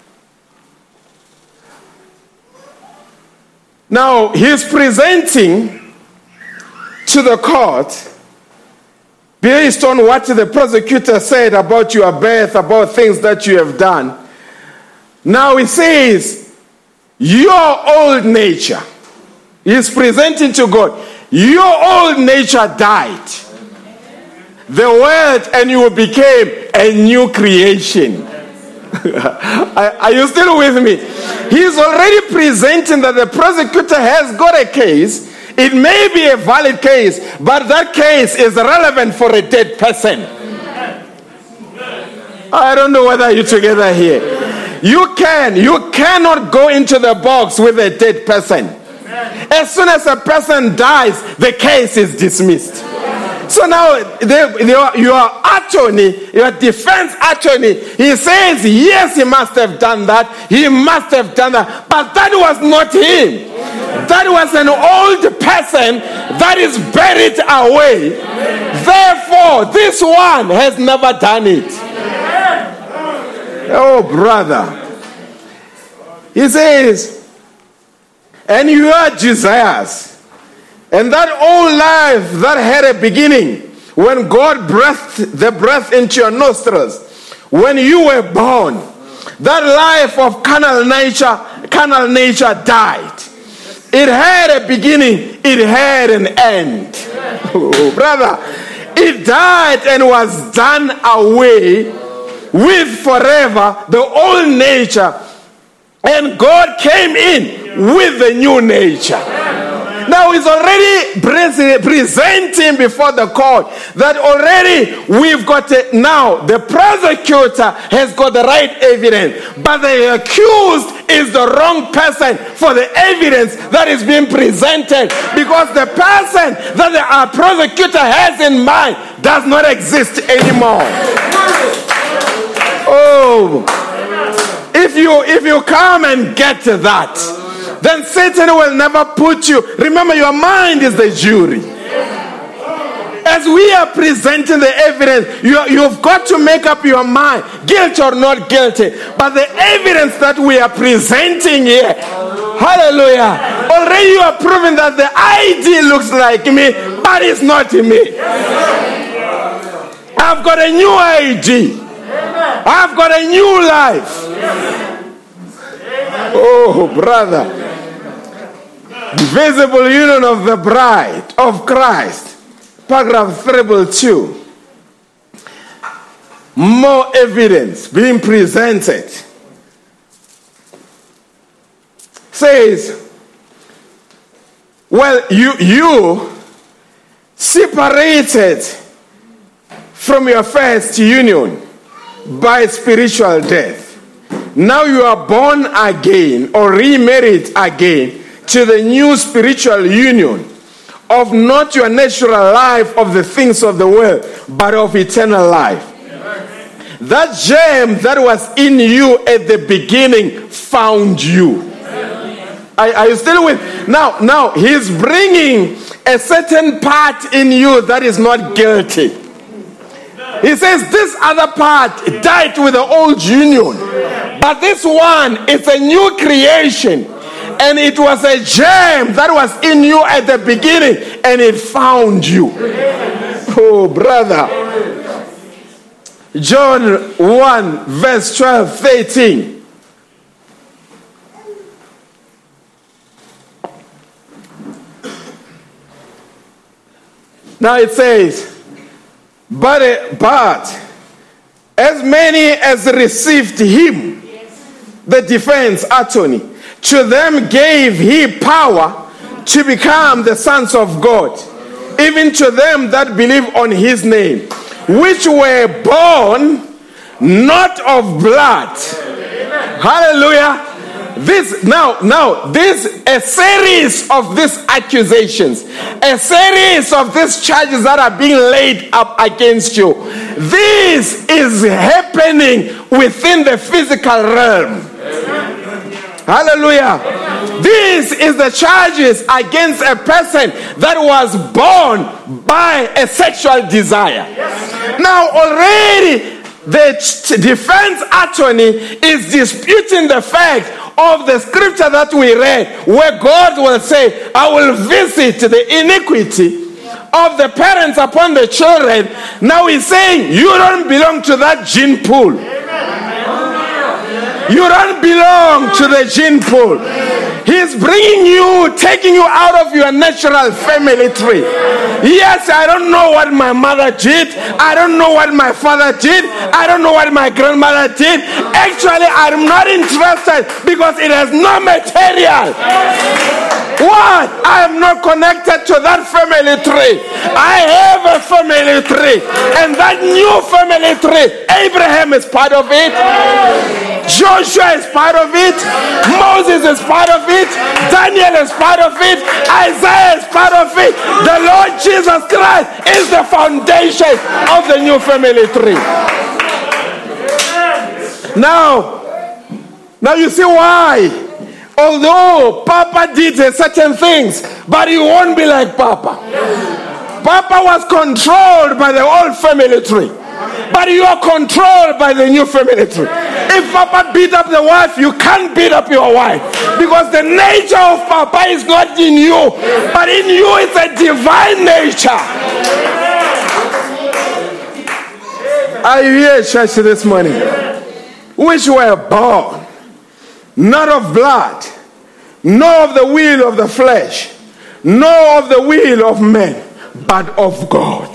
Now, he's presenting to the court based on what the prosecutor said about your birth, about things that you have done. Now he says, your old nature, he's presenting to God, your old nature died. The word, and you became a new creation. Are you still with me? He's already presenting that the prosecutor has got a case. It may be a valid case, but that case is relevant for a dead person. I don't know whether you're together here. You can, you cannot go into the box with a dead person. As soon as a person dies, the case is dismissed. So now, the, the, your attorney, your defense attorney, he says, yes, he must have done that. He must have done that. But that was not him. That was an old person that is buried away. Therefore, this one has never done it. Oh, brother. He says, and your desires, and that old life that had a beginning, when God breathed the breath into your nostrils, when you were born, that life of carnal nature, carnal nature died. It had a beginning. It had an end. Oh, brother, it died and was done away with forever, the old nature. And God came in with the new nature. Now he's already pre- presenting before the court that already we've got it. Now the prosecutor has got the right evidence, but the accused is the wrong person for the evidence that is being presented, because the person that the uh, prosecutor has in mind does not exist anymore. Oh, if you if you come and get to that, then Satan will never put you. Remember, your mind is the jury. As we are presenting the evidence, you, you've got to make up your mind, guilty or not guilty. But the evidence that we are presenting here, hallelujah, already you are proving that the I D looks like me, but it's not me. I've got a new I D. I've got a new life. Oh, brother. Visible union of the bride of Christ. Paragraph three two two. More evidence being presented. Says, well, you, you separated from your first union by spiritual death. Now you are born again or remarried again to the new spiritual union of not your natural life of the things of the world, but of eternal life. Amen. That gem that was in you at the beginning found you. Are, are you still with? Now, now he's bringing a certain part in you that is not guilty. He says this other part died with the old union, but this one is a new creation. And it was a gem that was in you at the beginning, and it found you. Oh, brother. John one, verse twelve, thirteen. Now it says, but, but as many as received him, the defense attorney, to them gave he power to become the sons of God, even to them that believe on his name, which were born not of blood. Hallelujah. This now, now, this a series of these accusations, a series of these charges that are being laid up against you. This is happening within the physical realm. Hallelujah. This is the charges against a person that was born by a sexual desire. Now already the defense attorney is disputing the fact of the scripture that we read, where God will say, I will visit the iniquity of the parents upon the children. Now he's saying, you don't belong to that gene pool. You don't belong to the gene pool. He's bringing you, taking you out of your natural family tree. Yes, I don't know what my mother did. I don't know what my father did. I don't know what my grandmother did. Actually, I'm not interested because it has no material. What? I am not connected to that family tree. I have a family tree. And that new family tree, Abraham is part of it. Joshua is part of it. Moses is part of it. Daniel is part of it. Isaiah is part of it. The Lord Jesus Christ is the foundation of the new family tree. Now, now you see why. Although Papa did certain things, but he won't be like Papa. Papa was controlled by the old family tree, but you are controlled by the new family tree. If Papa beat up the wife, you can't beat up your wife, because the nature of Papa is not in you, but in you it's a divine nature. Are you here, church, this morning? Which were born not of blood, nor of the will of the flesh, nor of the will of men, but of God.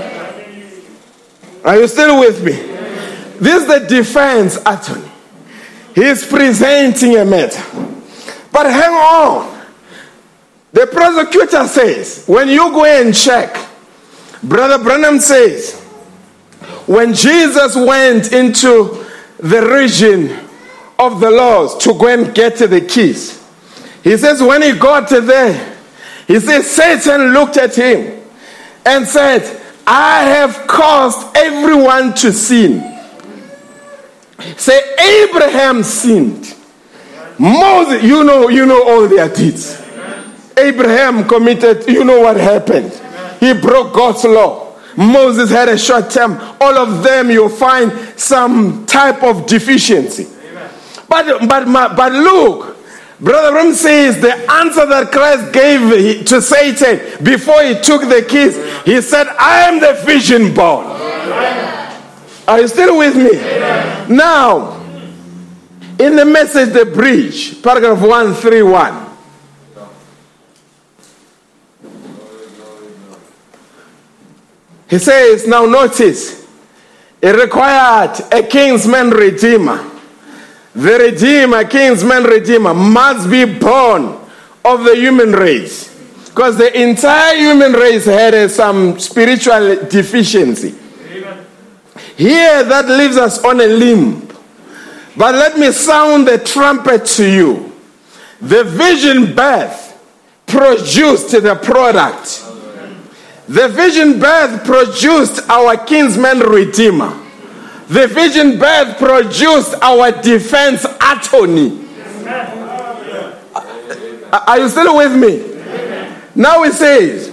Are you still with me? This is the defense attorney. He is presenting a matter. But hang on. The prosecutor says, when you go and check, Brother Branham says, when Jesus went into the region of the laws to go and get the keys, he says when he got there, he says Satan looked at him and said, I have caused everyone to sin. Say, Abraham sinned. Moses, you know, you know all their deeds. Abraham committed, you know what happened. He broke God's law. Moses had a short term. All of them you'll find some type of deficiency. But but but look, Brother Ram says the answer that Christ gave to Satan before he took the keys, he said, I am the vision board. Are you still with me? Now, in the Message, the Bridge, paragraph one thirty-one. He says, now notice, it required a kinsman redeemer. The redeemer, kinsman redeemer, must be born of the human race. Because the entire human race had uh, some spiritual deficiency. Amen. Here, that leaves us on a limb. But let me sound the trumpet to you. The vision birth produced the product. The vision birth produced our kinsman redeemer. The vision birth produced our defense attorney. Are you still with me? Now it says,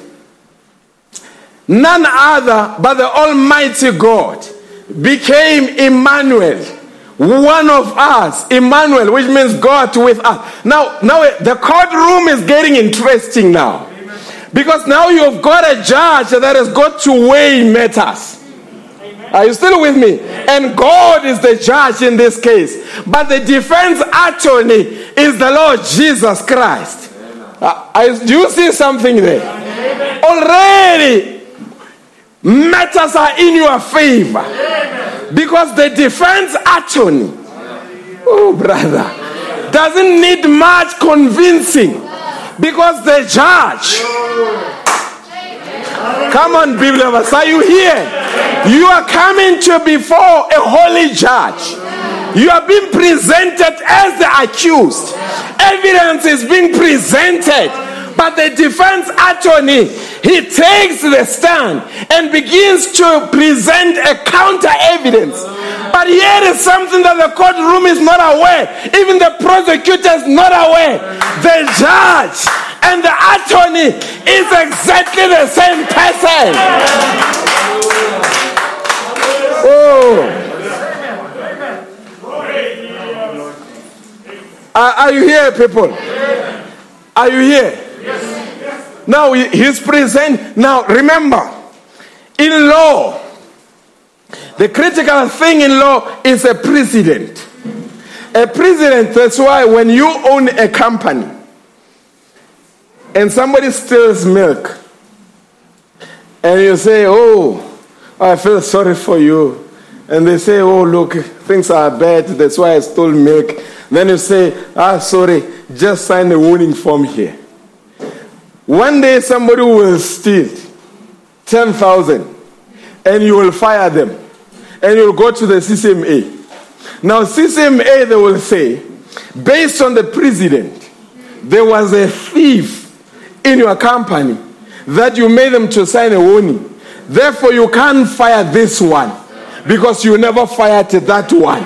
none other but the Almighty God became Emmanuel, one of us. Emmanuel, which means God with us. Now, now the courtroom is getting interesting now. Because now you've got a judge that has got to weigh matters. Are you still with me? And God is the judge in this case. But the defense attorney is the Lord Jesus Christ. Uh, I, do you see something there? Already, matters are in your favor. Because the defense attorney, oh brother, doesn't need much convincing. Because the judge, come on, believers, are you here? You are coming to before a holy judge. You are being presented as the accused. Evidence is being presented. But the defense attorney, he takes the stand and begins to present a counter evidence. But here is something that the courtroom is not aware. Even the prosecutor is not aware. The judge and the attorney is exactly the same person. Oh. Are, are you here, people? Are you here? Now he's present. Now remember, in law, the critical thing in law is a precedent. A precedent, that's why when you own a company and somebody steals milk and you say, oh, I feel sorry for you. And they say, oh, look, things are bad, that's why I stole milk. Then you say, ah, sorry, just sign a warning form here. One day somebody will steal ten thousand and you will fire them. And you will go to the C C M A. Now C C M A, they will say, based on the precedent, there was a thief in your company that you made them to sign a warning. Therefore, you can't fire this one because you never fired that one.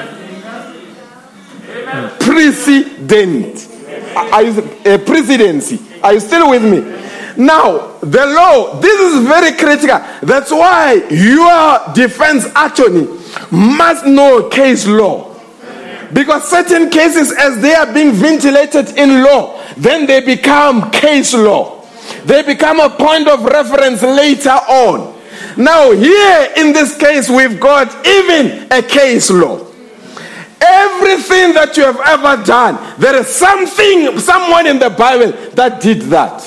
Precedent. Are you, a presidency. Are you still with me? Now, the law, this is very critical. That's why your defense attorney must know case law. Because certain cases, as they are being ventilated in law, then they become case law. They become a point of reference later on. Now, here in this case, we've got even a case law. Everything that you have ever done, there is something, someone in the Bible that did that.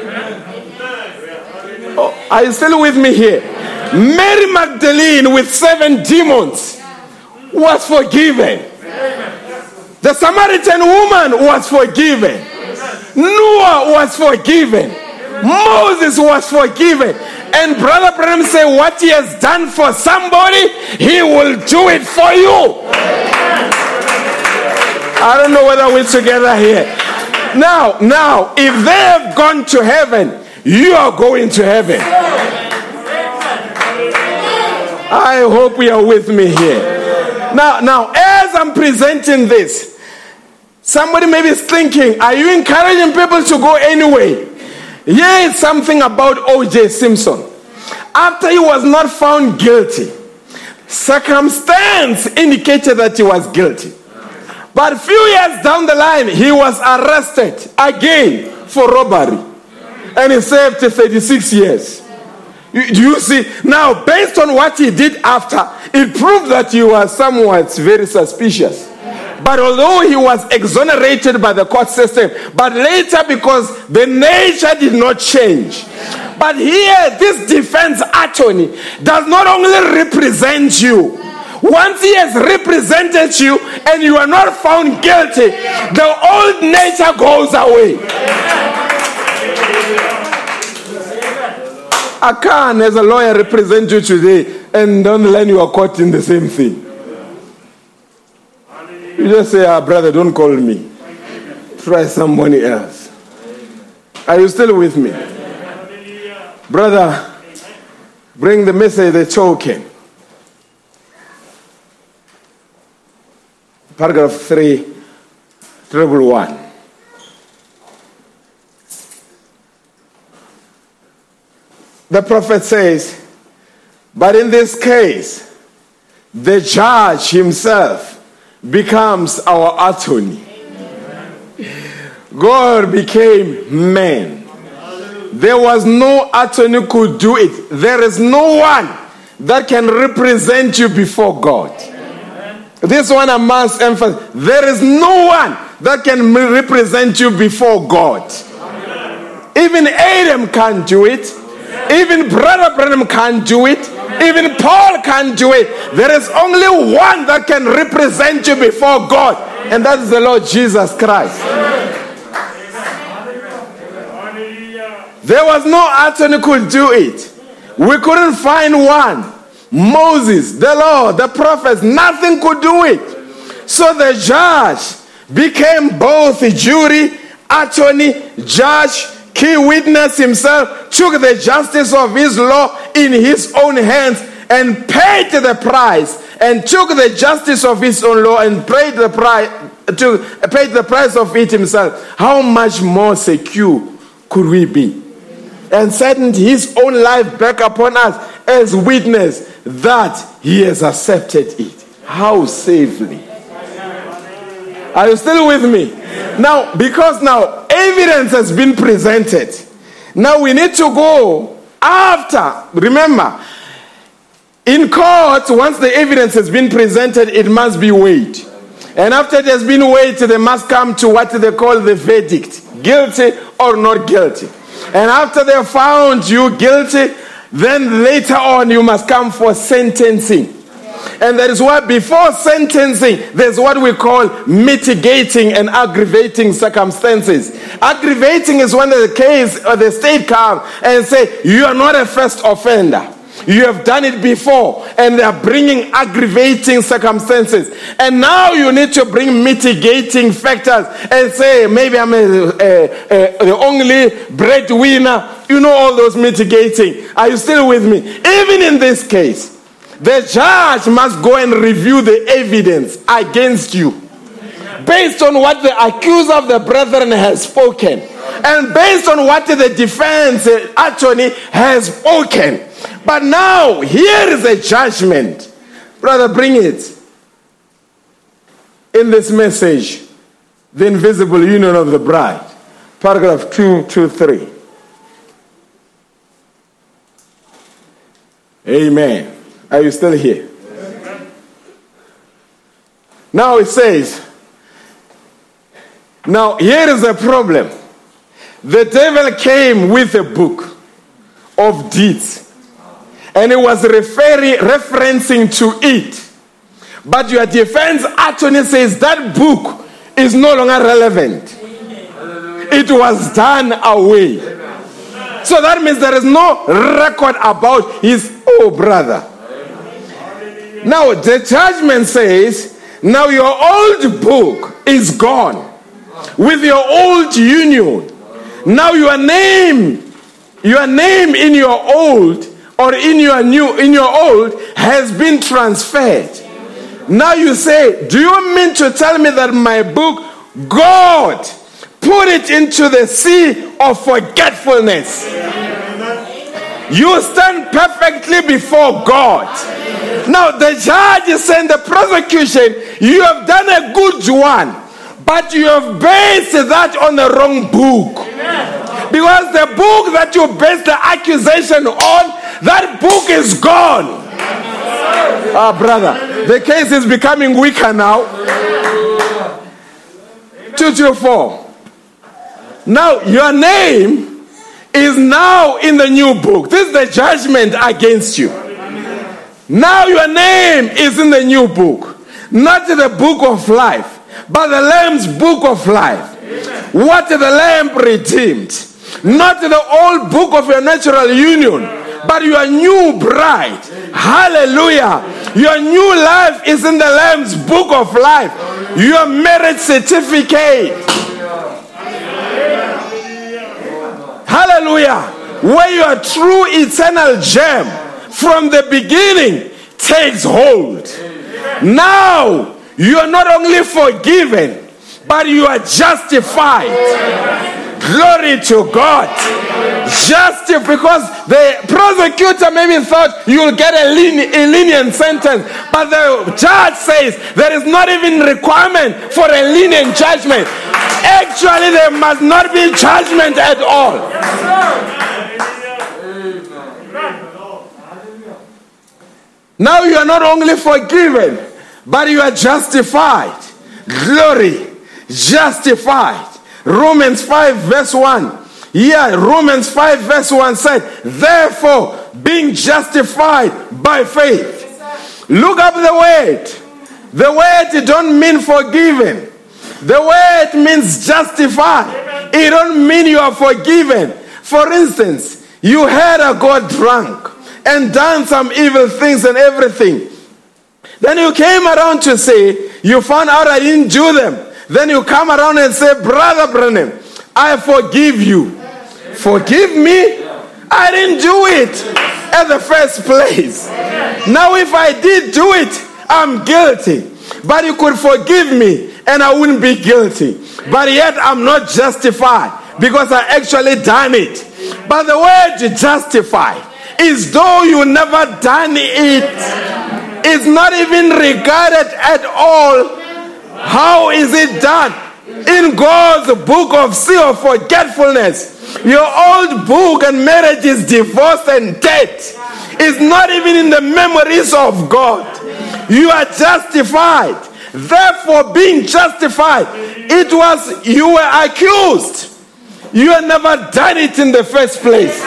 Oh, are you still with me here? Mary Magdalene with seven demons was forgiven. The Samaritan woman was forgiven. Noah was forgiven. Moses was forgiven. And Brother Branham said, what he has done for somebody, he will do it for you. I don't know whether we're together here. Now, now, if they have gone to heaven, you are going to heaven. I hope we are with me here. Now, now, as I'm presenting this, somebody maybe is thinking, are you encouraging people to go anyway? Here is something about O J Simpson. After he was not found guilty, circumstance indicated that he was guilty. But a few years down the line, he was arrested again for robbery. And he served thirty-six years. You, do you see? Now, based on what he did after, it proved that he was somewhat very suspicious. But although he was exonerated by the court system, but later because the nature did not change. But here, this defense attorney does not only represent you. Once he has represented you and you are not found guilty, the old nature goes away. I can't, as a lawyer, represent you today and down the line you are caught in the same thing. You just say, ah, brother, don't call me. Try somebody else. Are you still with me? Brother, bring the message, the token. Paragraph three, triple one. The prophet says, but in this case, the judge himself becomes our attorney. God became man. There was no attorney could do it. There is no one that can represent you before God. This one I must emphasize. There is no one that can represent you before God. Even Adam can't do it. Even Brother Branham can't do it. Even Paul can't do it. There is only one that can represent you before God, and that is the Lord Jesus Christ. There was no attorney could do it. We couldn't find one. Moses, the Lord, the prophets, nothing could do it. So the judge became both jury, attorney, judge, key witness himself, took the justice of his law in his own hands and paid the price, and took the justice of his own law and paid the price, to paid the price of it himself. How much more secure could we be? And sent his own life back upon us as witness that he has accepted it. How safely. Are you still with me? Now, because now evidence has been presented, now we need to go after. Remember, in court, once the evidence has been presented, it must be weighed. And after it has been weighed, they must come to what they call the verdict. Guilty or not guilty. And after they have found you guilty, then later on you must come for sentencing. And that is why before sentencing, there's what we call mitigating and aggravating circumstances. Aggravating is when the case or the state comes and say, you are not a first offender. You have done it before, and they are bringing aggravating circumstances. And now you need to bring mitigating factors and say, maybe I'm a, a, a, the only breadwinner. You know all those mitigating. Are you still with me? Even in this case, the judge must go and review the evidence against you based on what the accuser of the brethren has spoken and based on what the defense attorney has spoken. But now, here is a judgment. Brother, bring it. In this message, the invisible union of the bride. Paragraph two twenty-three. Amen. Are you still here? Now it says, now here is the problem. The devil came with a book of deeds, and he was referring, referencing to it. But your defense attorney says that book is no longer relevant. It was done away. So that means there is no record about his, oh brother. Now the judgment says, now your old book is gone with your old union. Now your name, your name in your old or in your new, in your old has been transferred. Now you say, do you mean to tell me that my book, God put it into the sea of forgetfulness? You stand perfectly before God. Now the judge is saying, the prosecution, you have done a good one, but you have based that on the wrong book. Because the book that you based the accusation on, that book is gone. Ah, brother, the case is becoming weaker now. Two to four. Now your name is now in the new book. This is the judgment against you. Now your name is in the new book. Not in the book of life, but the Lamb's book of life. What the Lamb redeemed. Not in the old book of your natural union, but your new bride. Hallelujah. Your new life is in the Lamb's book of life. Your marriage certificate. Hallelujah. Where your true eternal gem from the beginning takes hold. Now you are not only forgiven, but you are justified. Glory to God. Just because the prosecutor maybe thought you'll get a, len- a lenient sentence, but the judge says there is not even requirement for a lenient judgment. Actually, there must not be judgment at all. Now you are not only forgiven, but you are justified. Glory. Justified. Romans five verse one. Yeah, Romans five verse one said, therefore, being justified by faith. Look up the word. The word don't mean forgiven. The word means justified. It don't mean you are forgiven. For instance, you had a got drunk and done some evil things and everything. Then you came around to say, you found out I didn't do them. Then you come around and say, Brother Branham, I forgive you. Forgive me? I didn't do it at the first place. Now if I did do it, I'm guilty. But you could forgive me and I wouldn't be guilty. But yet I'm not justified because I actually done it. But the word justified is though you never done it. It's not even regarded at all. How is it done? In God's book of sea of forgetfulness. Your old book and marriage is divorce and death. It's not even in the memories of God. You are justified. Therefore, being justified, it was you were accused. You had never done it in the first place.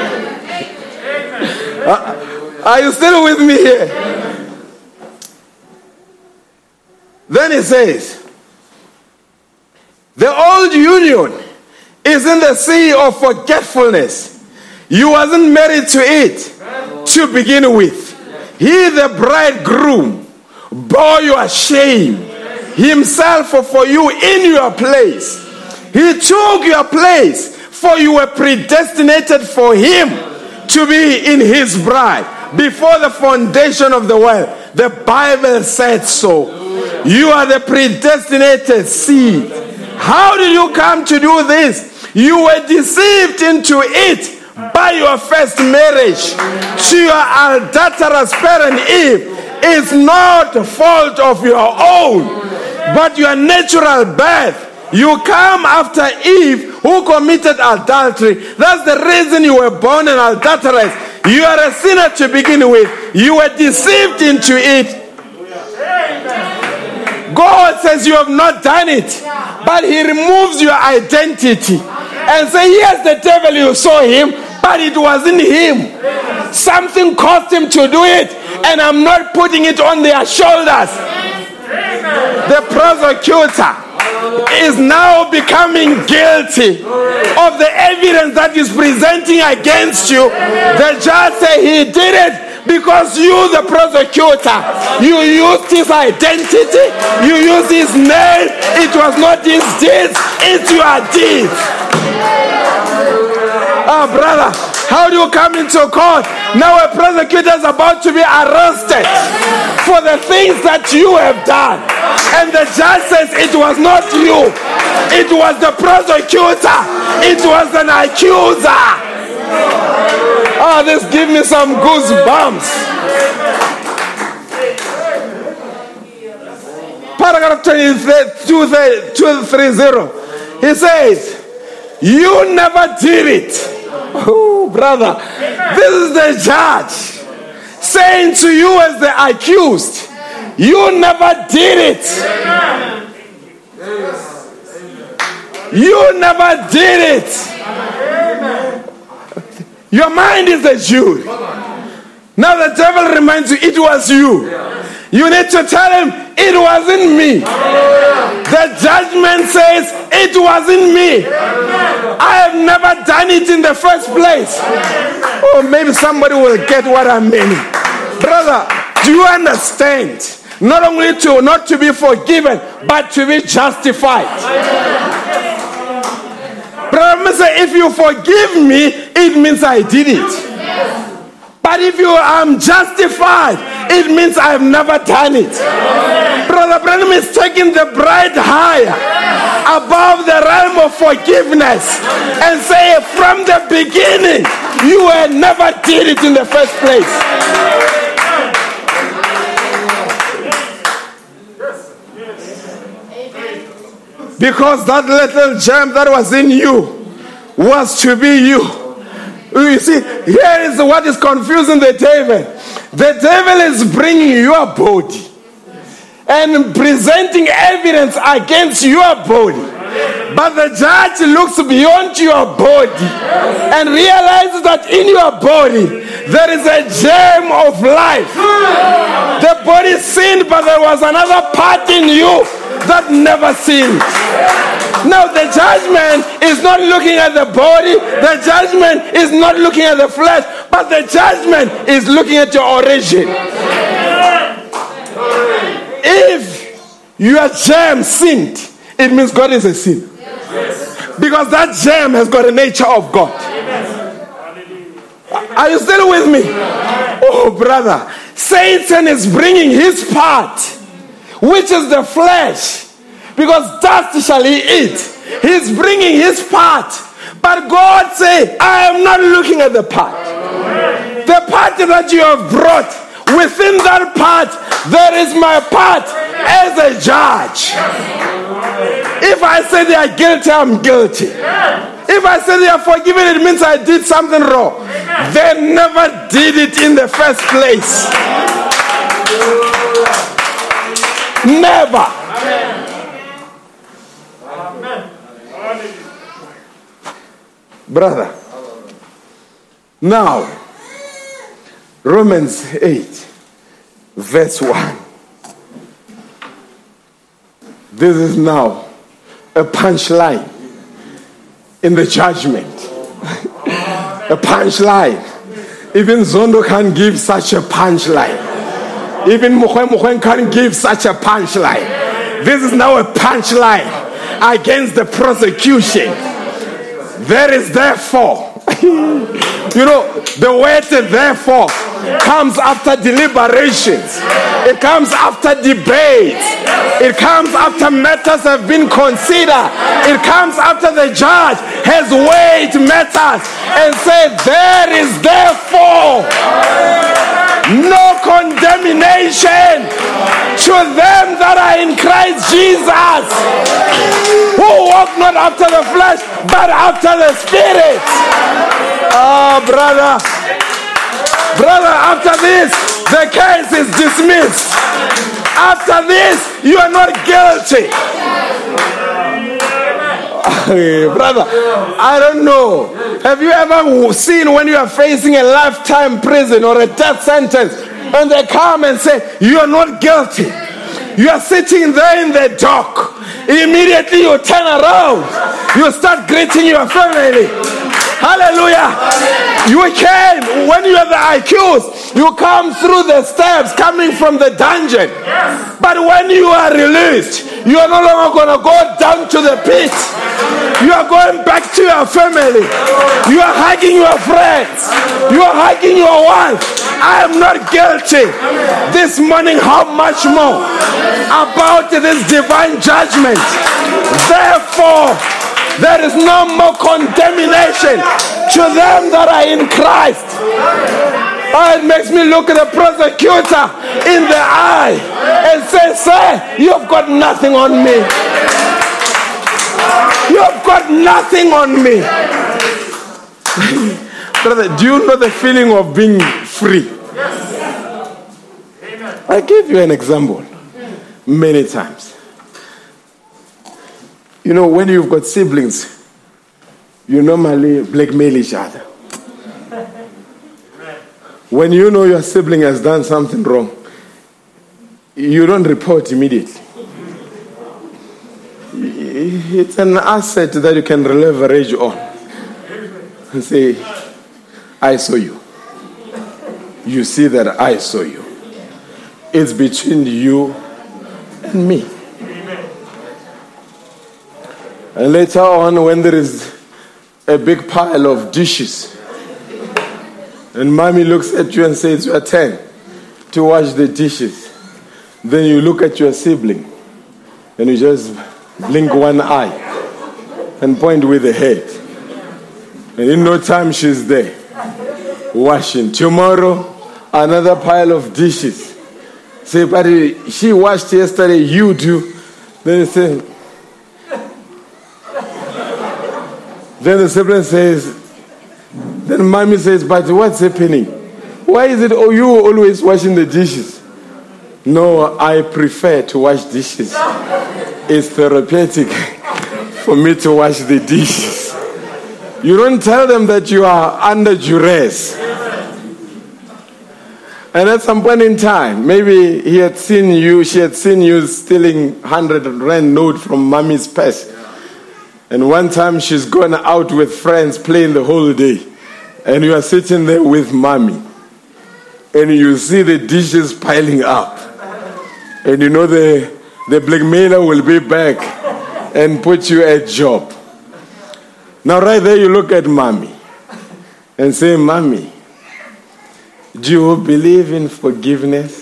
Uh, are you still with me here? Then it says, the old union is in the sea of forgetfulness. You wasn't married to it to begin with. He, the bridegroom, bore your shame himself for you in your place. He took your place, for you were predestinated for him to be in his bride before the foundation of the world. The Bible said so. You are the predestinated seed. How did you come to do this? You were deceived into it by your first marriage to your adulterous parent Eve. It's not the fault of your own, but your natural birth. You come after Eve who committed adultery. That's the reason you were born an adulteress. You are a sinner to begin with. You were deceived into it God says you have not done it, but he removes your identity and say, yes, the devil, you saw him, but it wasn't him. Something caused him to do it, and I'm not putting it on their shoulders. The prosecutor is now becoming guilty of the evidence that is presenting against you. The judge said he did it because you, the prosecutor, you used his identity, you used his name. It was not his deeds, it's your deeds. Oh, brother, how do you come into court? Now a prosecutor is about to be arrested for the things that you have done. And the judge says it was not you. It was the prosecutor. It was an accuser. Oh, this gives me some goosebumps. Paragraph twenty-two thirty. He says, you never did it. Oh, brother, this is the judge saying to you as the accused, you never did it. You never did it. Your mind is the jury. Now the devil reminds you, it was you. You need to tell him, it wasn't me. The judgment says, it wasn't me. I have never done it in the first place. Oh, maybe somebody will get what I mean. Brother, do you understand? Not only to not to be forgiven, but to be justified. Brother, say, if you forgive me, it means I did it. But if you are justified, it means I have never done it. Brother Branham is taking the bride higher above the realm of forgiveness and say, from the beginning, you had never did it in the first place. Because that little gem that was in you was to be you. You see, here is what is confusing the devil. The devil is bringing your body and presenting evidence against your body. But the judge looks beyond your body and realizes that in your body there is a gem of life. The body sinned, but there was another part in you that never sinned. Now the judgment is not looking at the body, the judgment is not looking at the flesh, but the judgment is looking at your origin. If your gem sinned, it means God is a sin. Because that gem has got a nature of God. Are you still with me? Oh, brother, Satan is bringing his part, which is the flesh. Because dust shall he eat. He's bringing his part. But God say, I am not looking at the part. The part that you have brought, within that part, there is my part as a judge. If I say they are guilty, I'm guilty. If I say they are forgiven, it means I did something wrong. They never did it in the first place. Never. Brother, now Romans eight verse one. This is now a punchline in the judgment. A punchline. Even Zondo can't give such a punchline. Even Mukwen Mukwen can't give such a punchline. This is now a punchline against the prosecution. There is therefore, you know, the word therefore comes after deliberations. It comes after debates. It comes after matters have been considered. It comes after the judge has weighed matters and said, there is therefore no condemnation to them that are in Christ Jesus, who walk not after the flesh, but after the Spirit. Oh, brother. Brother, after this, the case is dismissed. After this, you are not guilty. Hey, brother, I don't know. Have you ever seen when you are facing a lifetime prison or a death sentence and they come and say, you are not guilty? You are sitting there in the dock. Immediately you turn around. You start greeting your family. Hallelujah. You came, when you are the accused, you come through the steps coming from the dungeon. But when you are released, you are no longer going to go down to the pit. You are going back to your family. You are hugging your friends. You are hugging your wife. I am not guilty. This morning, how much more about this divine judgment? Therefore, there is no more condemnation to them that are in Christ. Oh, it makes me look at the prosecutor in the eye and say, sir, you've got nothing on me. You've got nothing on me. Brother, do you know the feeling of being free? I gave you an example many times. You know, when you've got siblings, you normally blackmail each other. When you know your sibling has done something wrong, you don't report immediately. It's an asset that you can leverage on and say, I saw you. You see that I saw you. It's between you and me. And later on, when there is a big pile of dishes, and mommy looks at you and says, you are ten to wash the dishes. Then you look at your sibling, and you just blink one eye and point with the head. And in no time, she's there, washing. Tomorrow, another pile of dishes. Say, but she washed yesterday, you do. Then you say, then the sibling says, then mommy says, but what's happening? Why is it oh, you always washing the dishes? No, I prefer to wash dishes. It's therapeutic for me to wash the dishes. You don't tell them that you are under duress. And at some point in time, maybe he had seen you, she had seen you stealing one hundred rand note from mommy's purse. And one time she's gone out with friends playing the whole day. And you are sitting there with mommy. And you see the dishes piling up. And you know the, the blackmailer will be back and put you at job. Now right there you look at mommy and say, mommy, do you believe in forgiveness?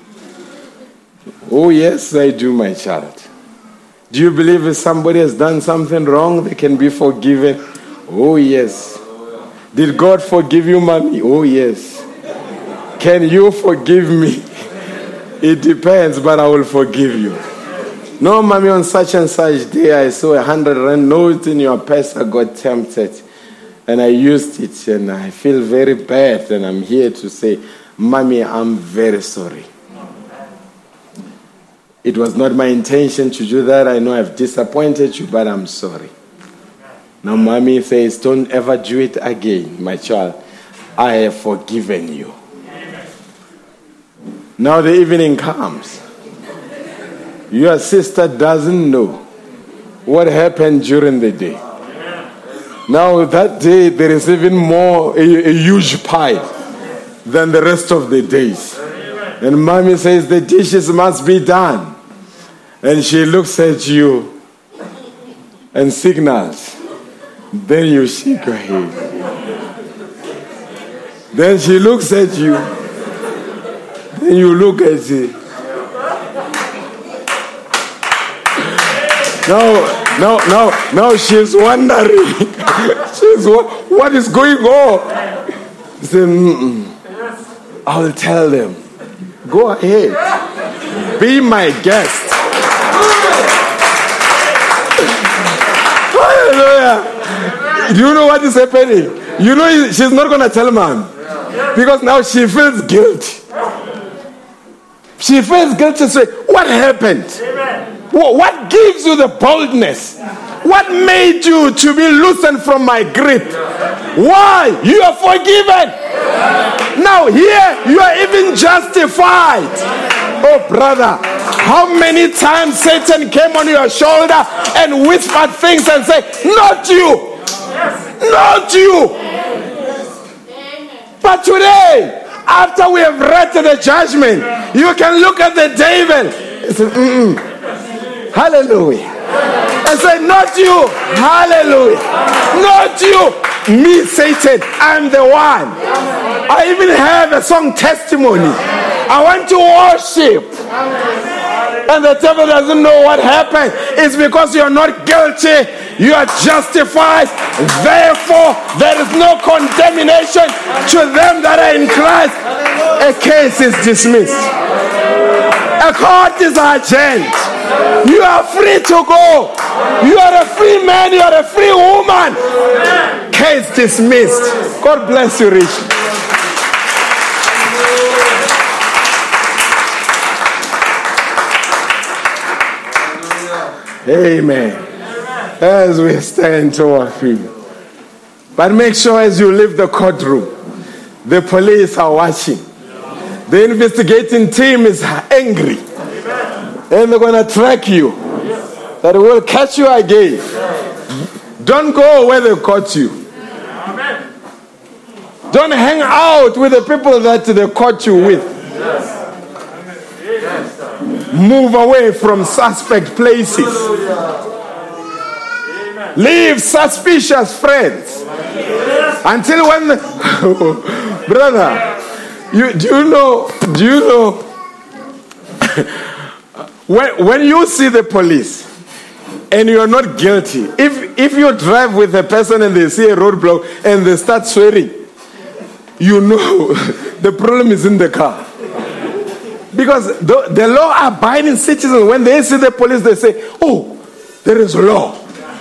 Oh yes, I do, my child. Do you believe if somebody has done something wrong, they can be forgiven? Oh, yes. Did God forgive you, mommy? Oh, yes. Can you forgive me? It depends, but I will forgive you. No, mommy, on such and such day, I saw a hundred rand note in your purse. I got tempted, and I used it, and I feel very bad, and I'm here to say, mommy, I'm very sorry. It was not my intention to do that. I know I've disappointed you, but I'm sorry. Now, mommy says, don't ever do it again, my child. I have forgiven you. Amen. Now the evening comes. Your sister doesn't know what happened during the day. Now that day, there is even more, a, a huge pile than the rest of the days. And mommy says, the dishes must be done. And she looks at you and signals. Then you shake your head. Then she looks at you. Then you look at it. Now, now, now, now she's wondering. she's what is going on? She said, mm-mm. I'll tell them. Go ahead. Be my guest. Hallelujah. Do you know what is happening? You know she's not going to tell mom. Because now she feels guilty. She feels guilty. Say, what happened? Amen. What gives you the boldness? What made you to be loosened from my grip? Why? You are forgiven. Now here you are even justified. Oh brother, how many times Satan came on your shoulder and whispered things and said, not you, not you. But today, after we have read the judgment, you can look at the David and say, mm-mm. Hallelujah. And say, not you, hallelujah. Not you, me, Satan, I'm the one. I even have a song testimony. I want to worship. And the devil doesn't know what happened. It's because you're not guilty. You are justified. Therefore, there is no condemnation to them that are in Christ. A case is dismissed. A court is adjourned. You are free to go. You are a free man. You are a free woman. Case dismissed. God bless you, Rich. Amen. As we stand to our feet. But make sure as you leave the courtroom, the police are watching. The investigating team is angry. And they're going to track you. That will catch you again. Don't go where they caught you. Don't hang out with the people that they caught you with. Move away from suspect places. Leave suspicious friends. Until when the, brother, you do you know do you know when when you see the police and you are not guilty, if if you drive with a person and they see a roadblock and they start swearing, you know the problem is in the car. Because the, the law-abiding citizens, when they see the police, they say, oh, there is law.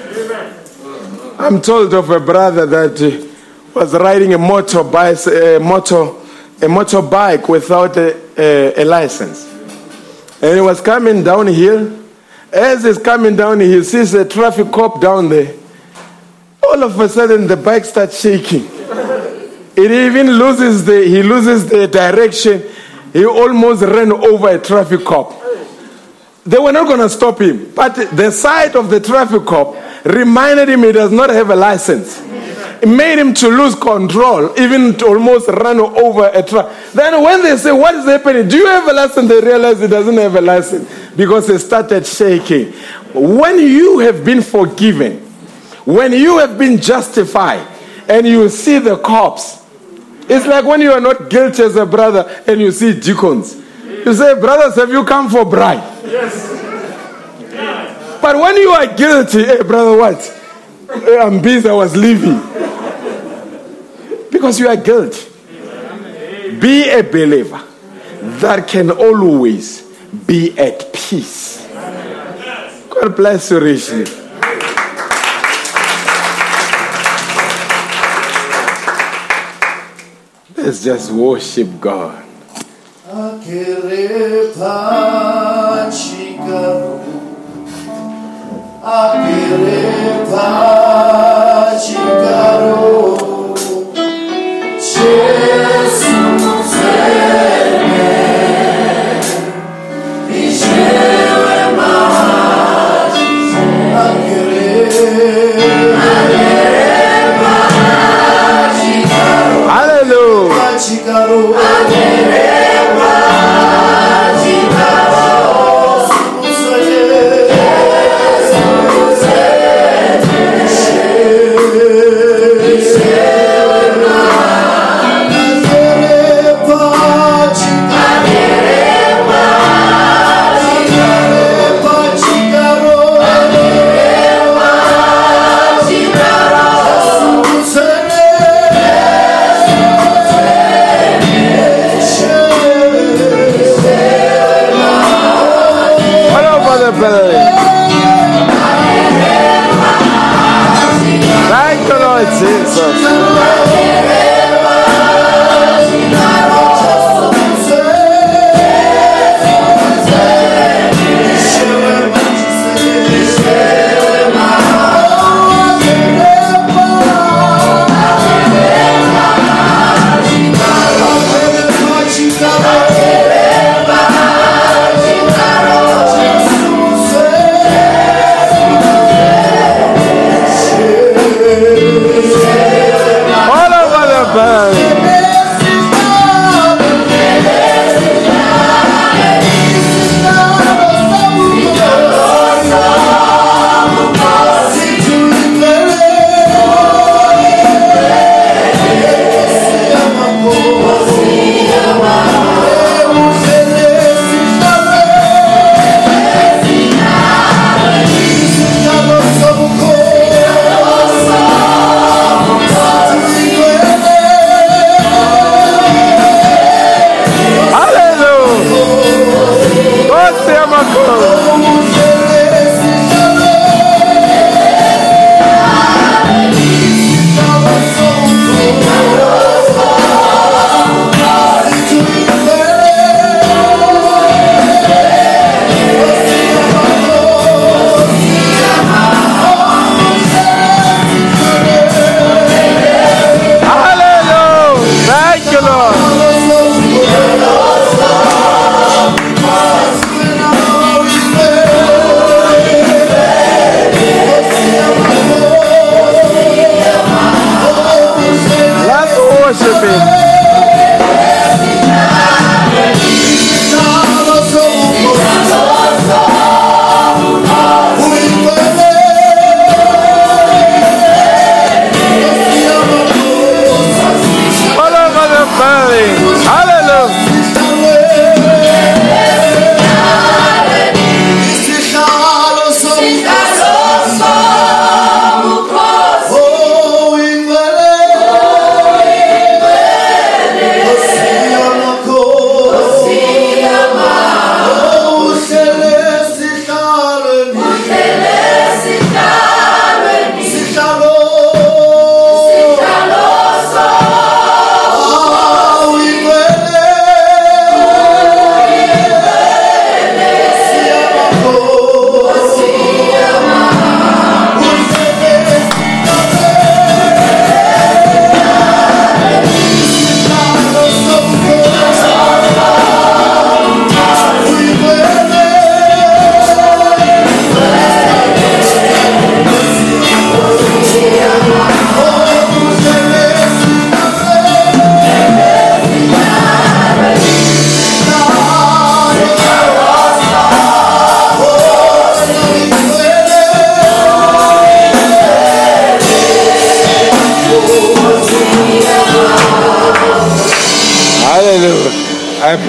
I'm told of a brother that uh, was riding a motorbike, a motor, a motorbike without a, a, a license. And he was coming downhill. As he's coming down, he sees a traffic cop down there. All of a sudden, the bike starts shaking. It even loses the, he loses the direction. He almost ran over a traffic cop. They were not going to stop him. But the sight of the traffic cop reminded him he does not have a license. It made him to lose control, even to almost run over a truck. Then when they say, what is happening? Do you have a license? They realize he doesn't have a license because he started shaking. When you have been forgiven, when you have been justified, and you see the cops, it's like when you are not guilty as a brother and you see deacons. You say, brothers, have you come for bride? Yes. But when you are guilty, hey, brother, what? Hey, I'm busy, I was leaving. Because you are guilty. Be a believer that can always be at peace. God bless you richly. Let's just worship God. Thank the Lord Jesus.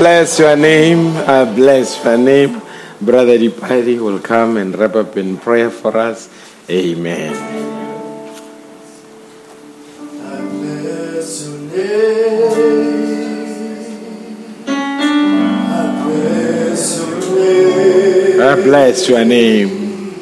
bless your name. I bless your name. Brother Dipati will come and wrap up in prayer for us. Amen. I bless your name. I bless your name. I bless your name.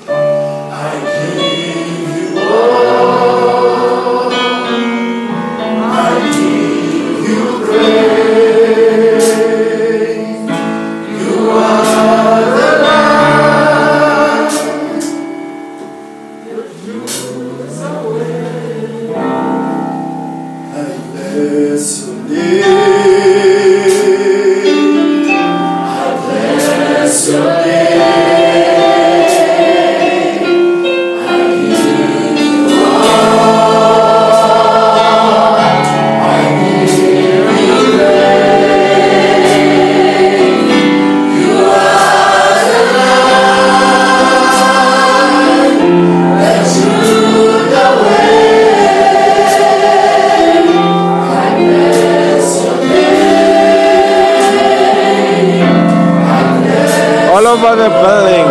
Over the building.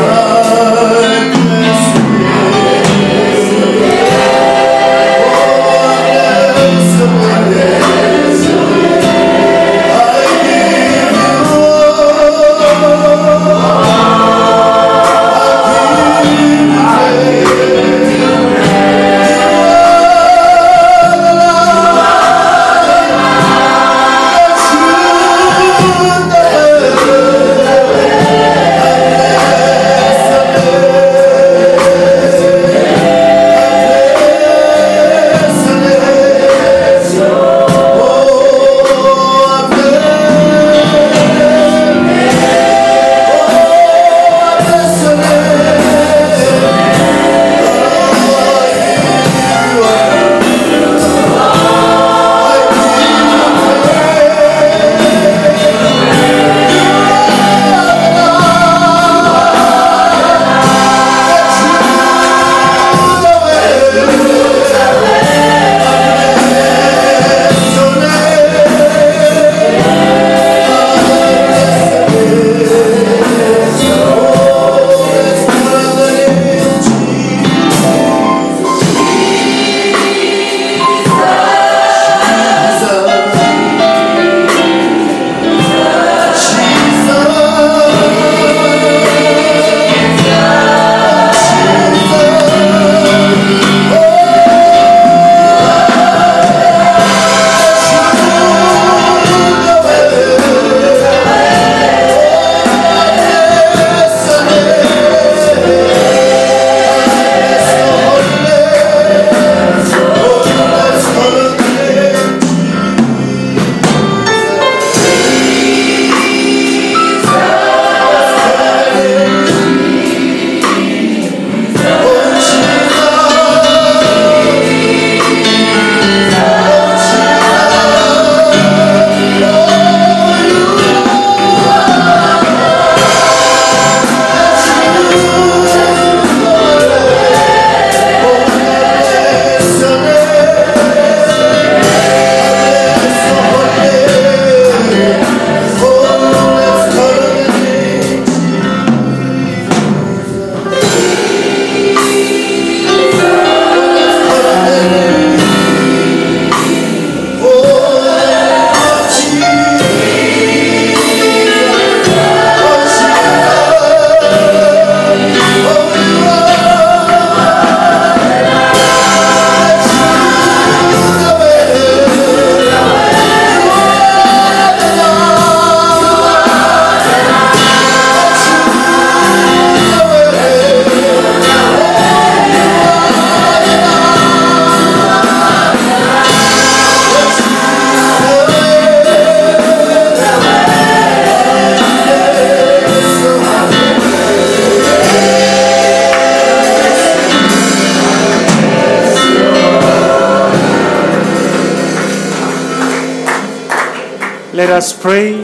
Let us pray.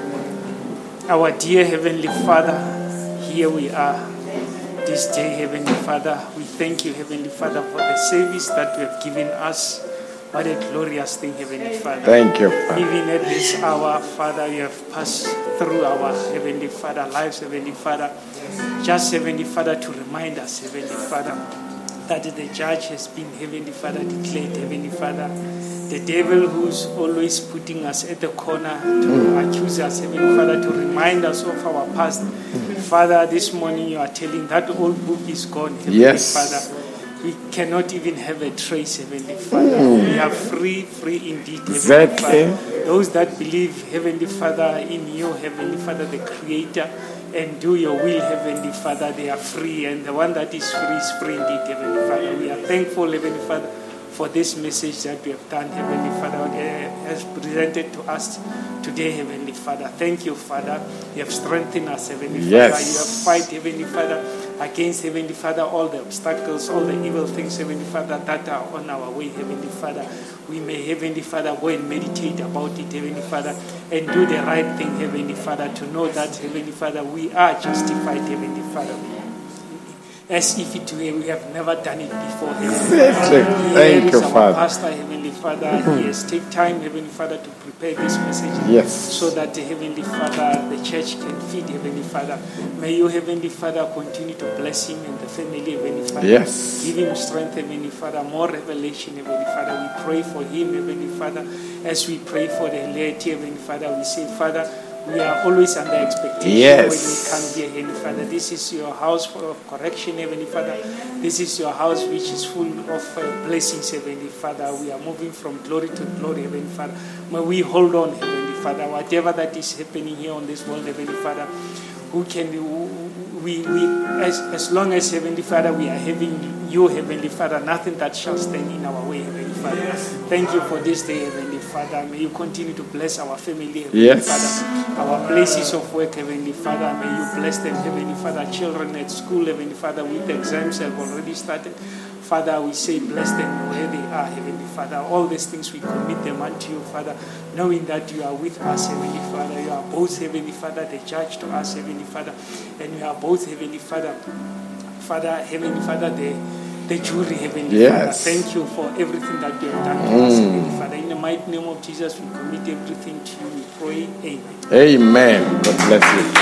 Our dear Heavenly Father, here we are this day, Heavenly Father. We thank you, Heavenly Father, for the service that you have given us. What a glorious thing, Heavenly Father. Thank you, Father. Even at this hour, Father, you have passed through our Heavenly Father lives, Heavenly Father. Just, Heavenly Father, to remind us, Heavenly Father, that the judge has been, Heavenly Father, declared, Heavenly Father. The devil who's always putting us at the corner to accuse us, Heavenly Father, to remind us of our past. Father, this morning you are telling that old book is gone, Heavenly Yes. Father. We cannot even have a trace, Heavenly Father. Mm. We are free, free indeed, Heavenly Exactly. Father. Those that believe, Heavenly Father, in you, Heavenly Father, the Creator, and do your will, Heavenly Father, they are free. And the one that is free is free indeed, Heavenly Father. We are thankful, Heavenly Father, for this message that we have done, Heavenly Father, has presented to us today, Heavenly Father. Thank you, Father. You have strengthened us, Heavenly Yes. Father. You have fight, Heavenly Father, against, Heavenly Father, all the obstacles, all the evil things, Heavenly Father, that are on our way, Heavenly Father. We may, Heavenly Father, go and meditate about it, Heavenly Father, and do the right thing, Heavenly Father, to know that, Heavenly Father, we are justified, Heavenly Father. As if it were, we have never done it before. Exactly. Thank you, our Father. Pastor, Heavenly Father, he has taken time, Heavenly Father, to prepare this message. Yes. So that, Heavenly Father, the church can feed, Heavenly Father. May you, Heavenly Father, continue to bless him and the family, Heavenly Father. Yes. Give him strength, Heavenly Father, more revelation, Heavenly Father. We pray for him, Heavenly Father. As we pray for the laity, Heavenly Father, we say, Father, we are always under expectation Yes. when we come here, Heavenly Father. This is your house of correction, Heavenly Father. This is your house which is full of uh, blessings, Heavenly Father. We are moving from glory to glory, Heavenly Father. May we hold on, Heavenly Father. Whatever that is happening here on this world, Heavenly Father, who can we, we as, as long as, Heavenly Father, we are having you, Heavenly Father, nothing that shall stand in our way, Heavenly Father. Thank you for this day, Heavenly Father. May you continue to bless our family, Heavenly Yes. Father. Our places of work, Heavenly Father. May you bless them, Heavenly Father. Children at school, Heavenly Father, with the exams have already started. Father, we say bless them where they are, Heavenly Father. All these things we commit them unto you, Father, knowing that you are with us, Heavenly Father. You are both, Heavenly Father, the judge to us, Heavenly Father. And you are both, Heavenly Father, Father, Heavenly Father, the, the jury, Heavenly Yes. Father. Thank you for everything that you have done to us, Heavenly Father. In the mighty name of Jesus, we commit everything to you. We pray, amen. Amen. God bless you.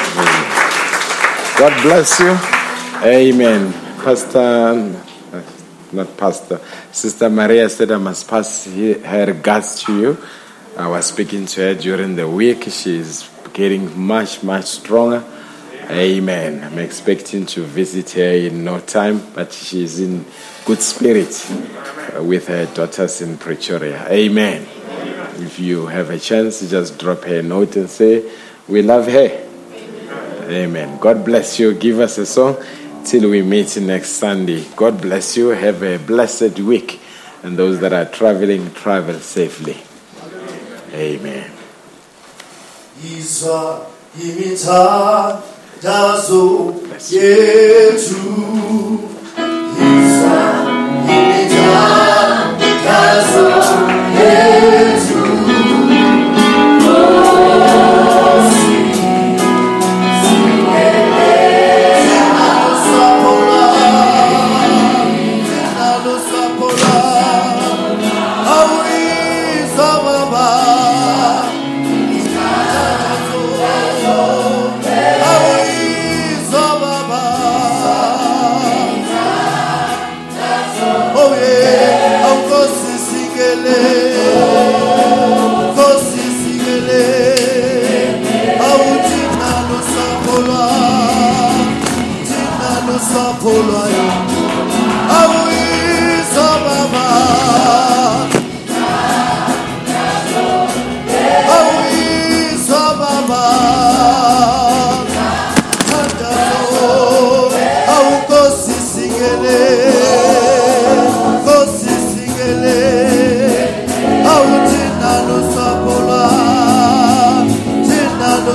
God bless you. Amen. Pastor, uh, not Pastor, Sister Maria said I must pass her regards to you. I was speaking to her during the week. She is getting much, much stronger. Amen. I'm expecting to visit her in no time, but she's in good spirits with her daughters in Pretoria. Amen. If you have a chance, just drop her a note and say, we love her. Amen. God bless you. Give us a song till we meet next Sunday. God bless you. Have a blessed week. And those that are traveling, travel safely. Amen. Izwa imitha dazo yetu. Izwa imitha dazo yetu.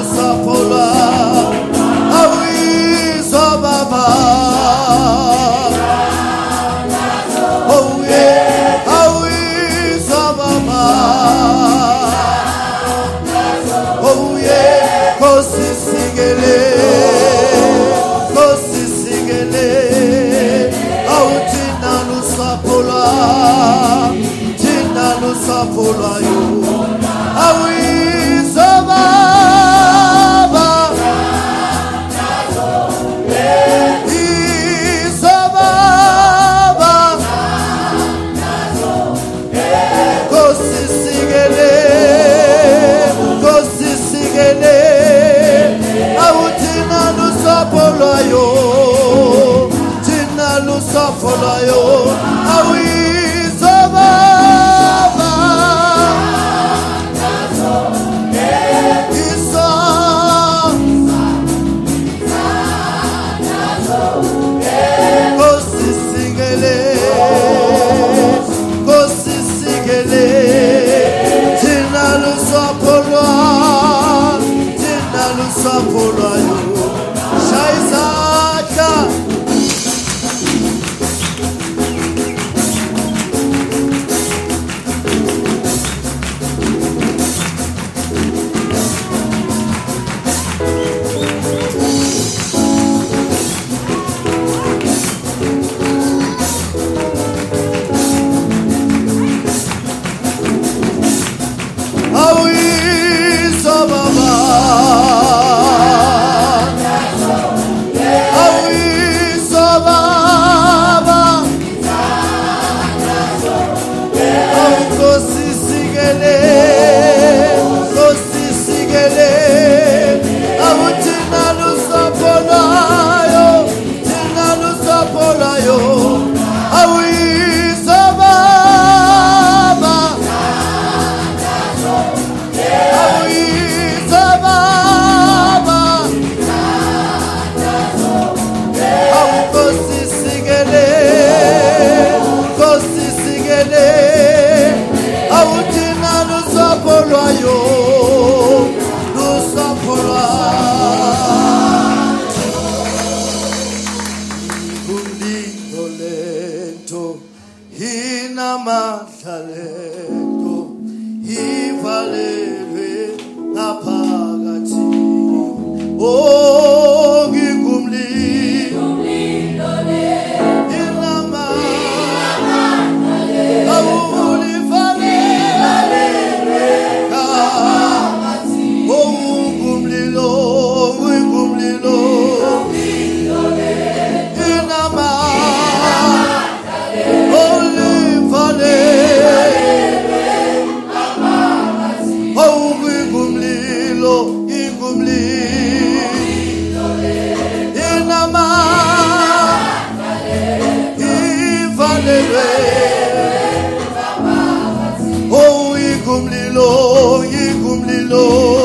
Baba, Lord.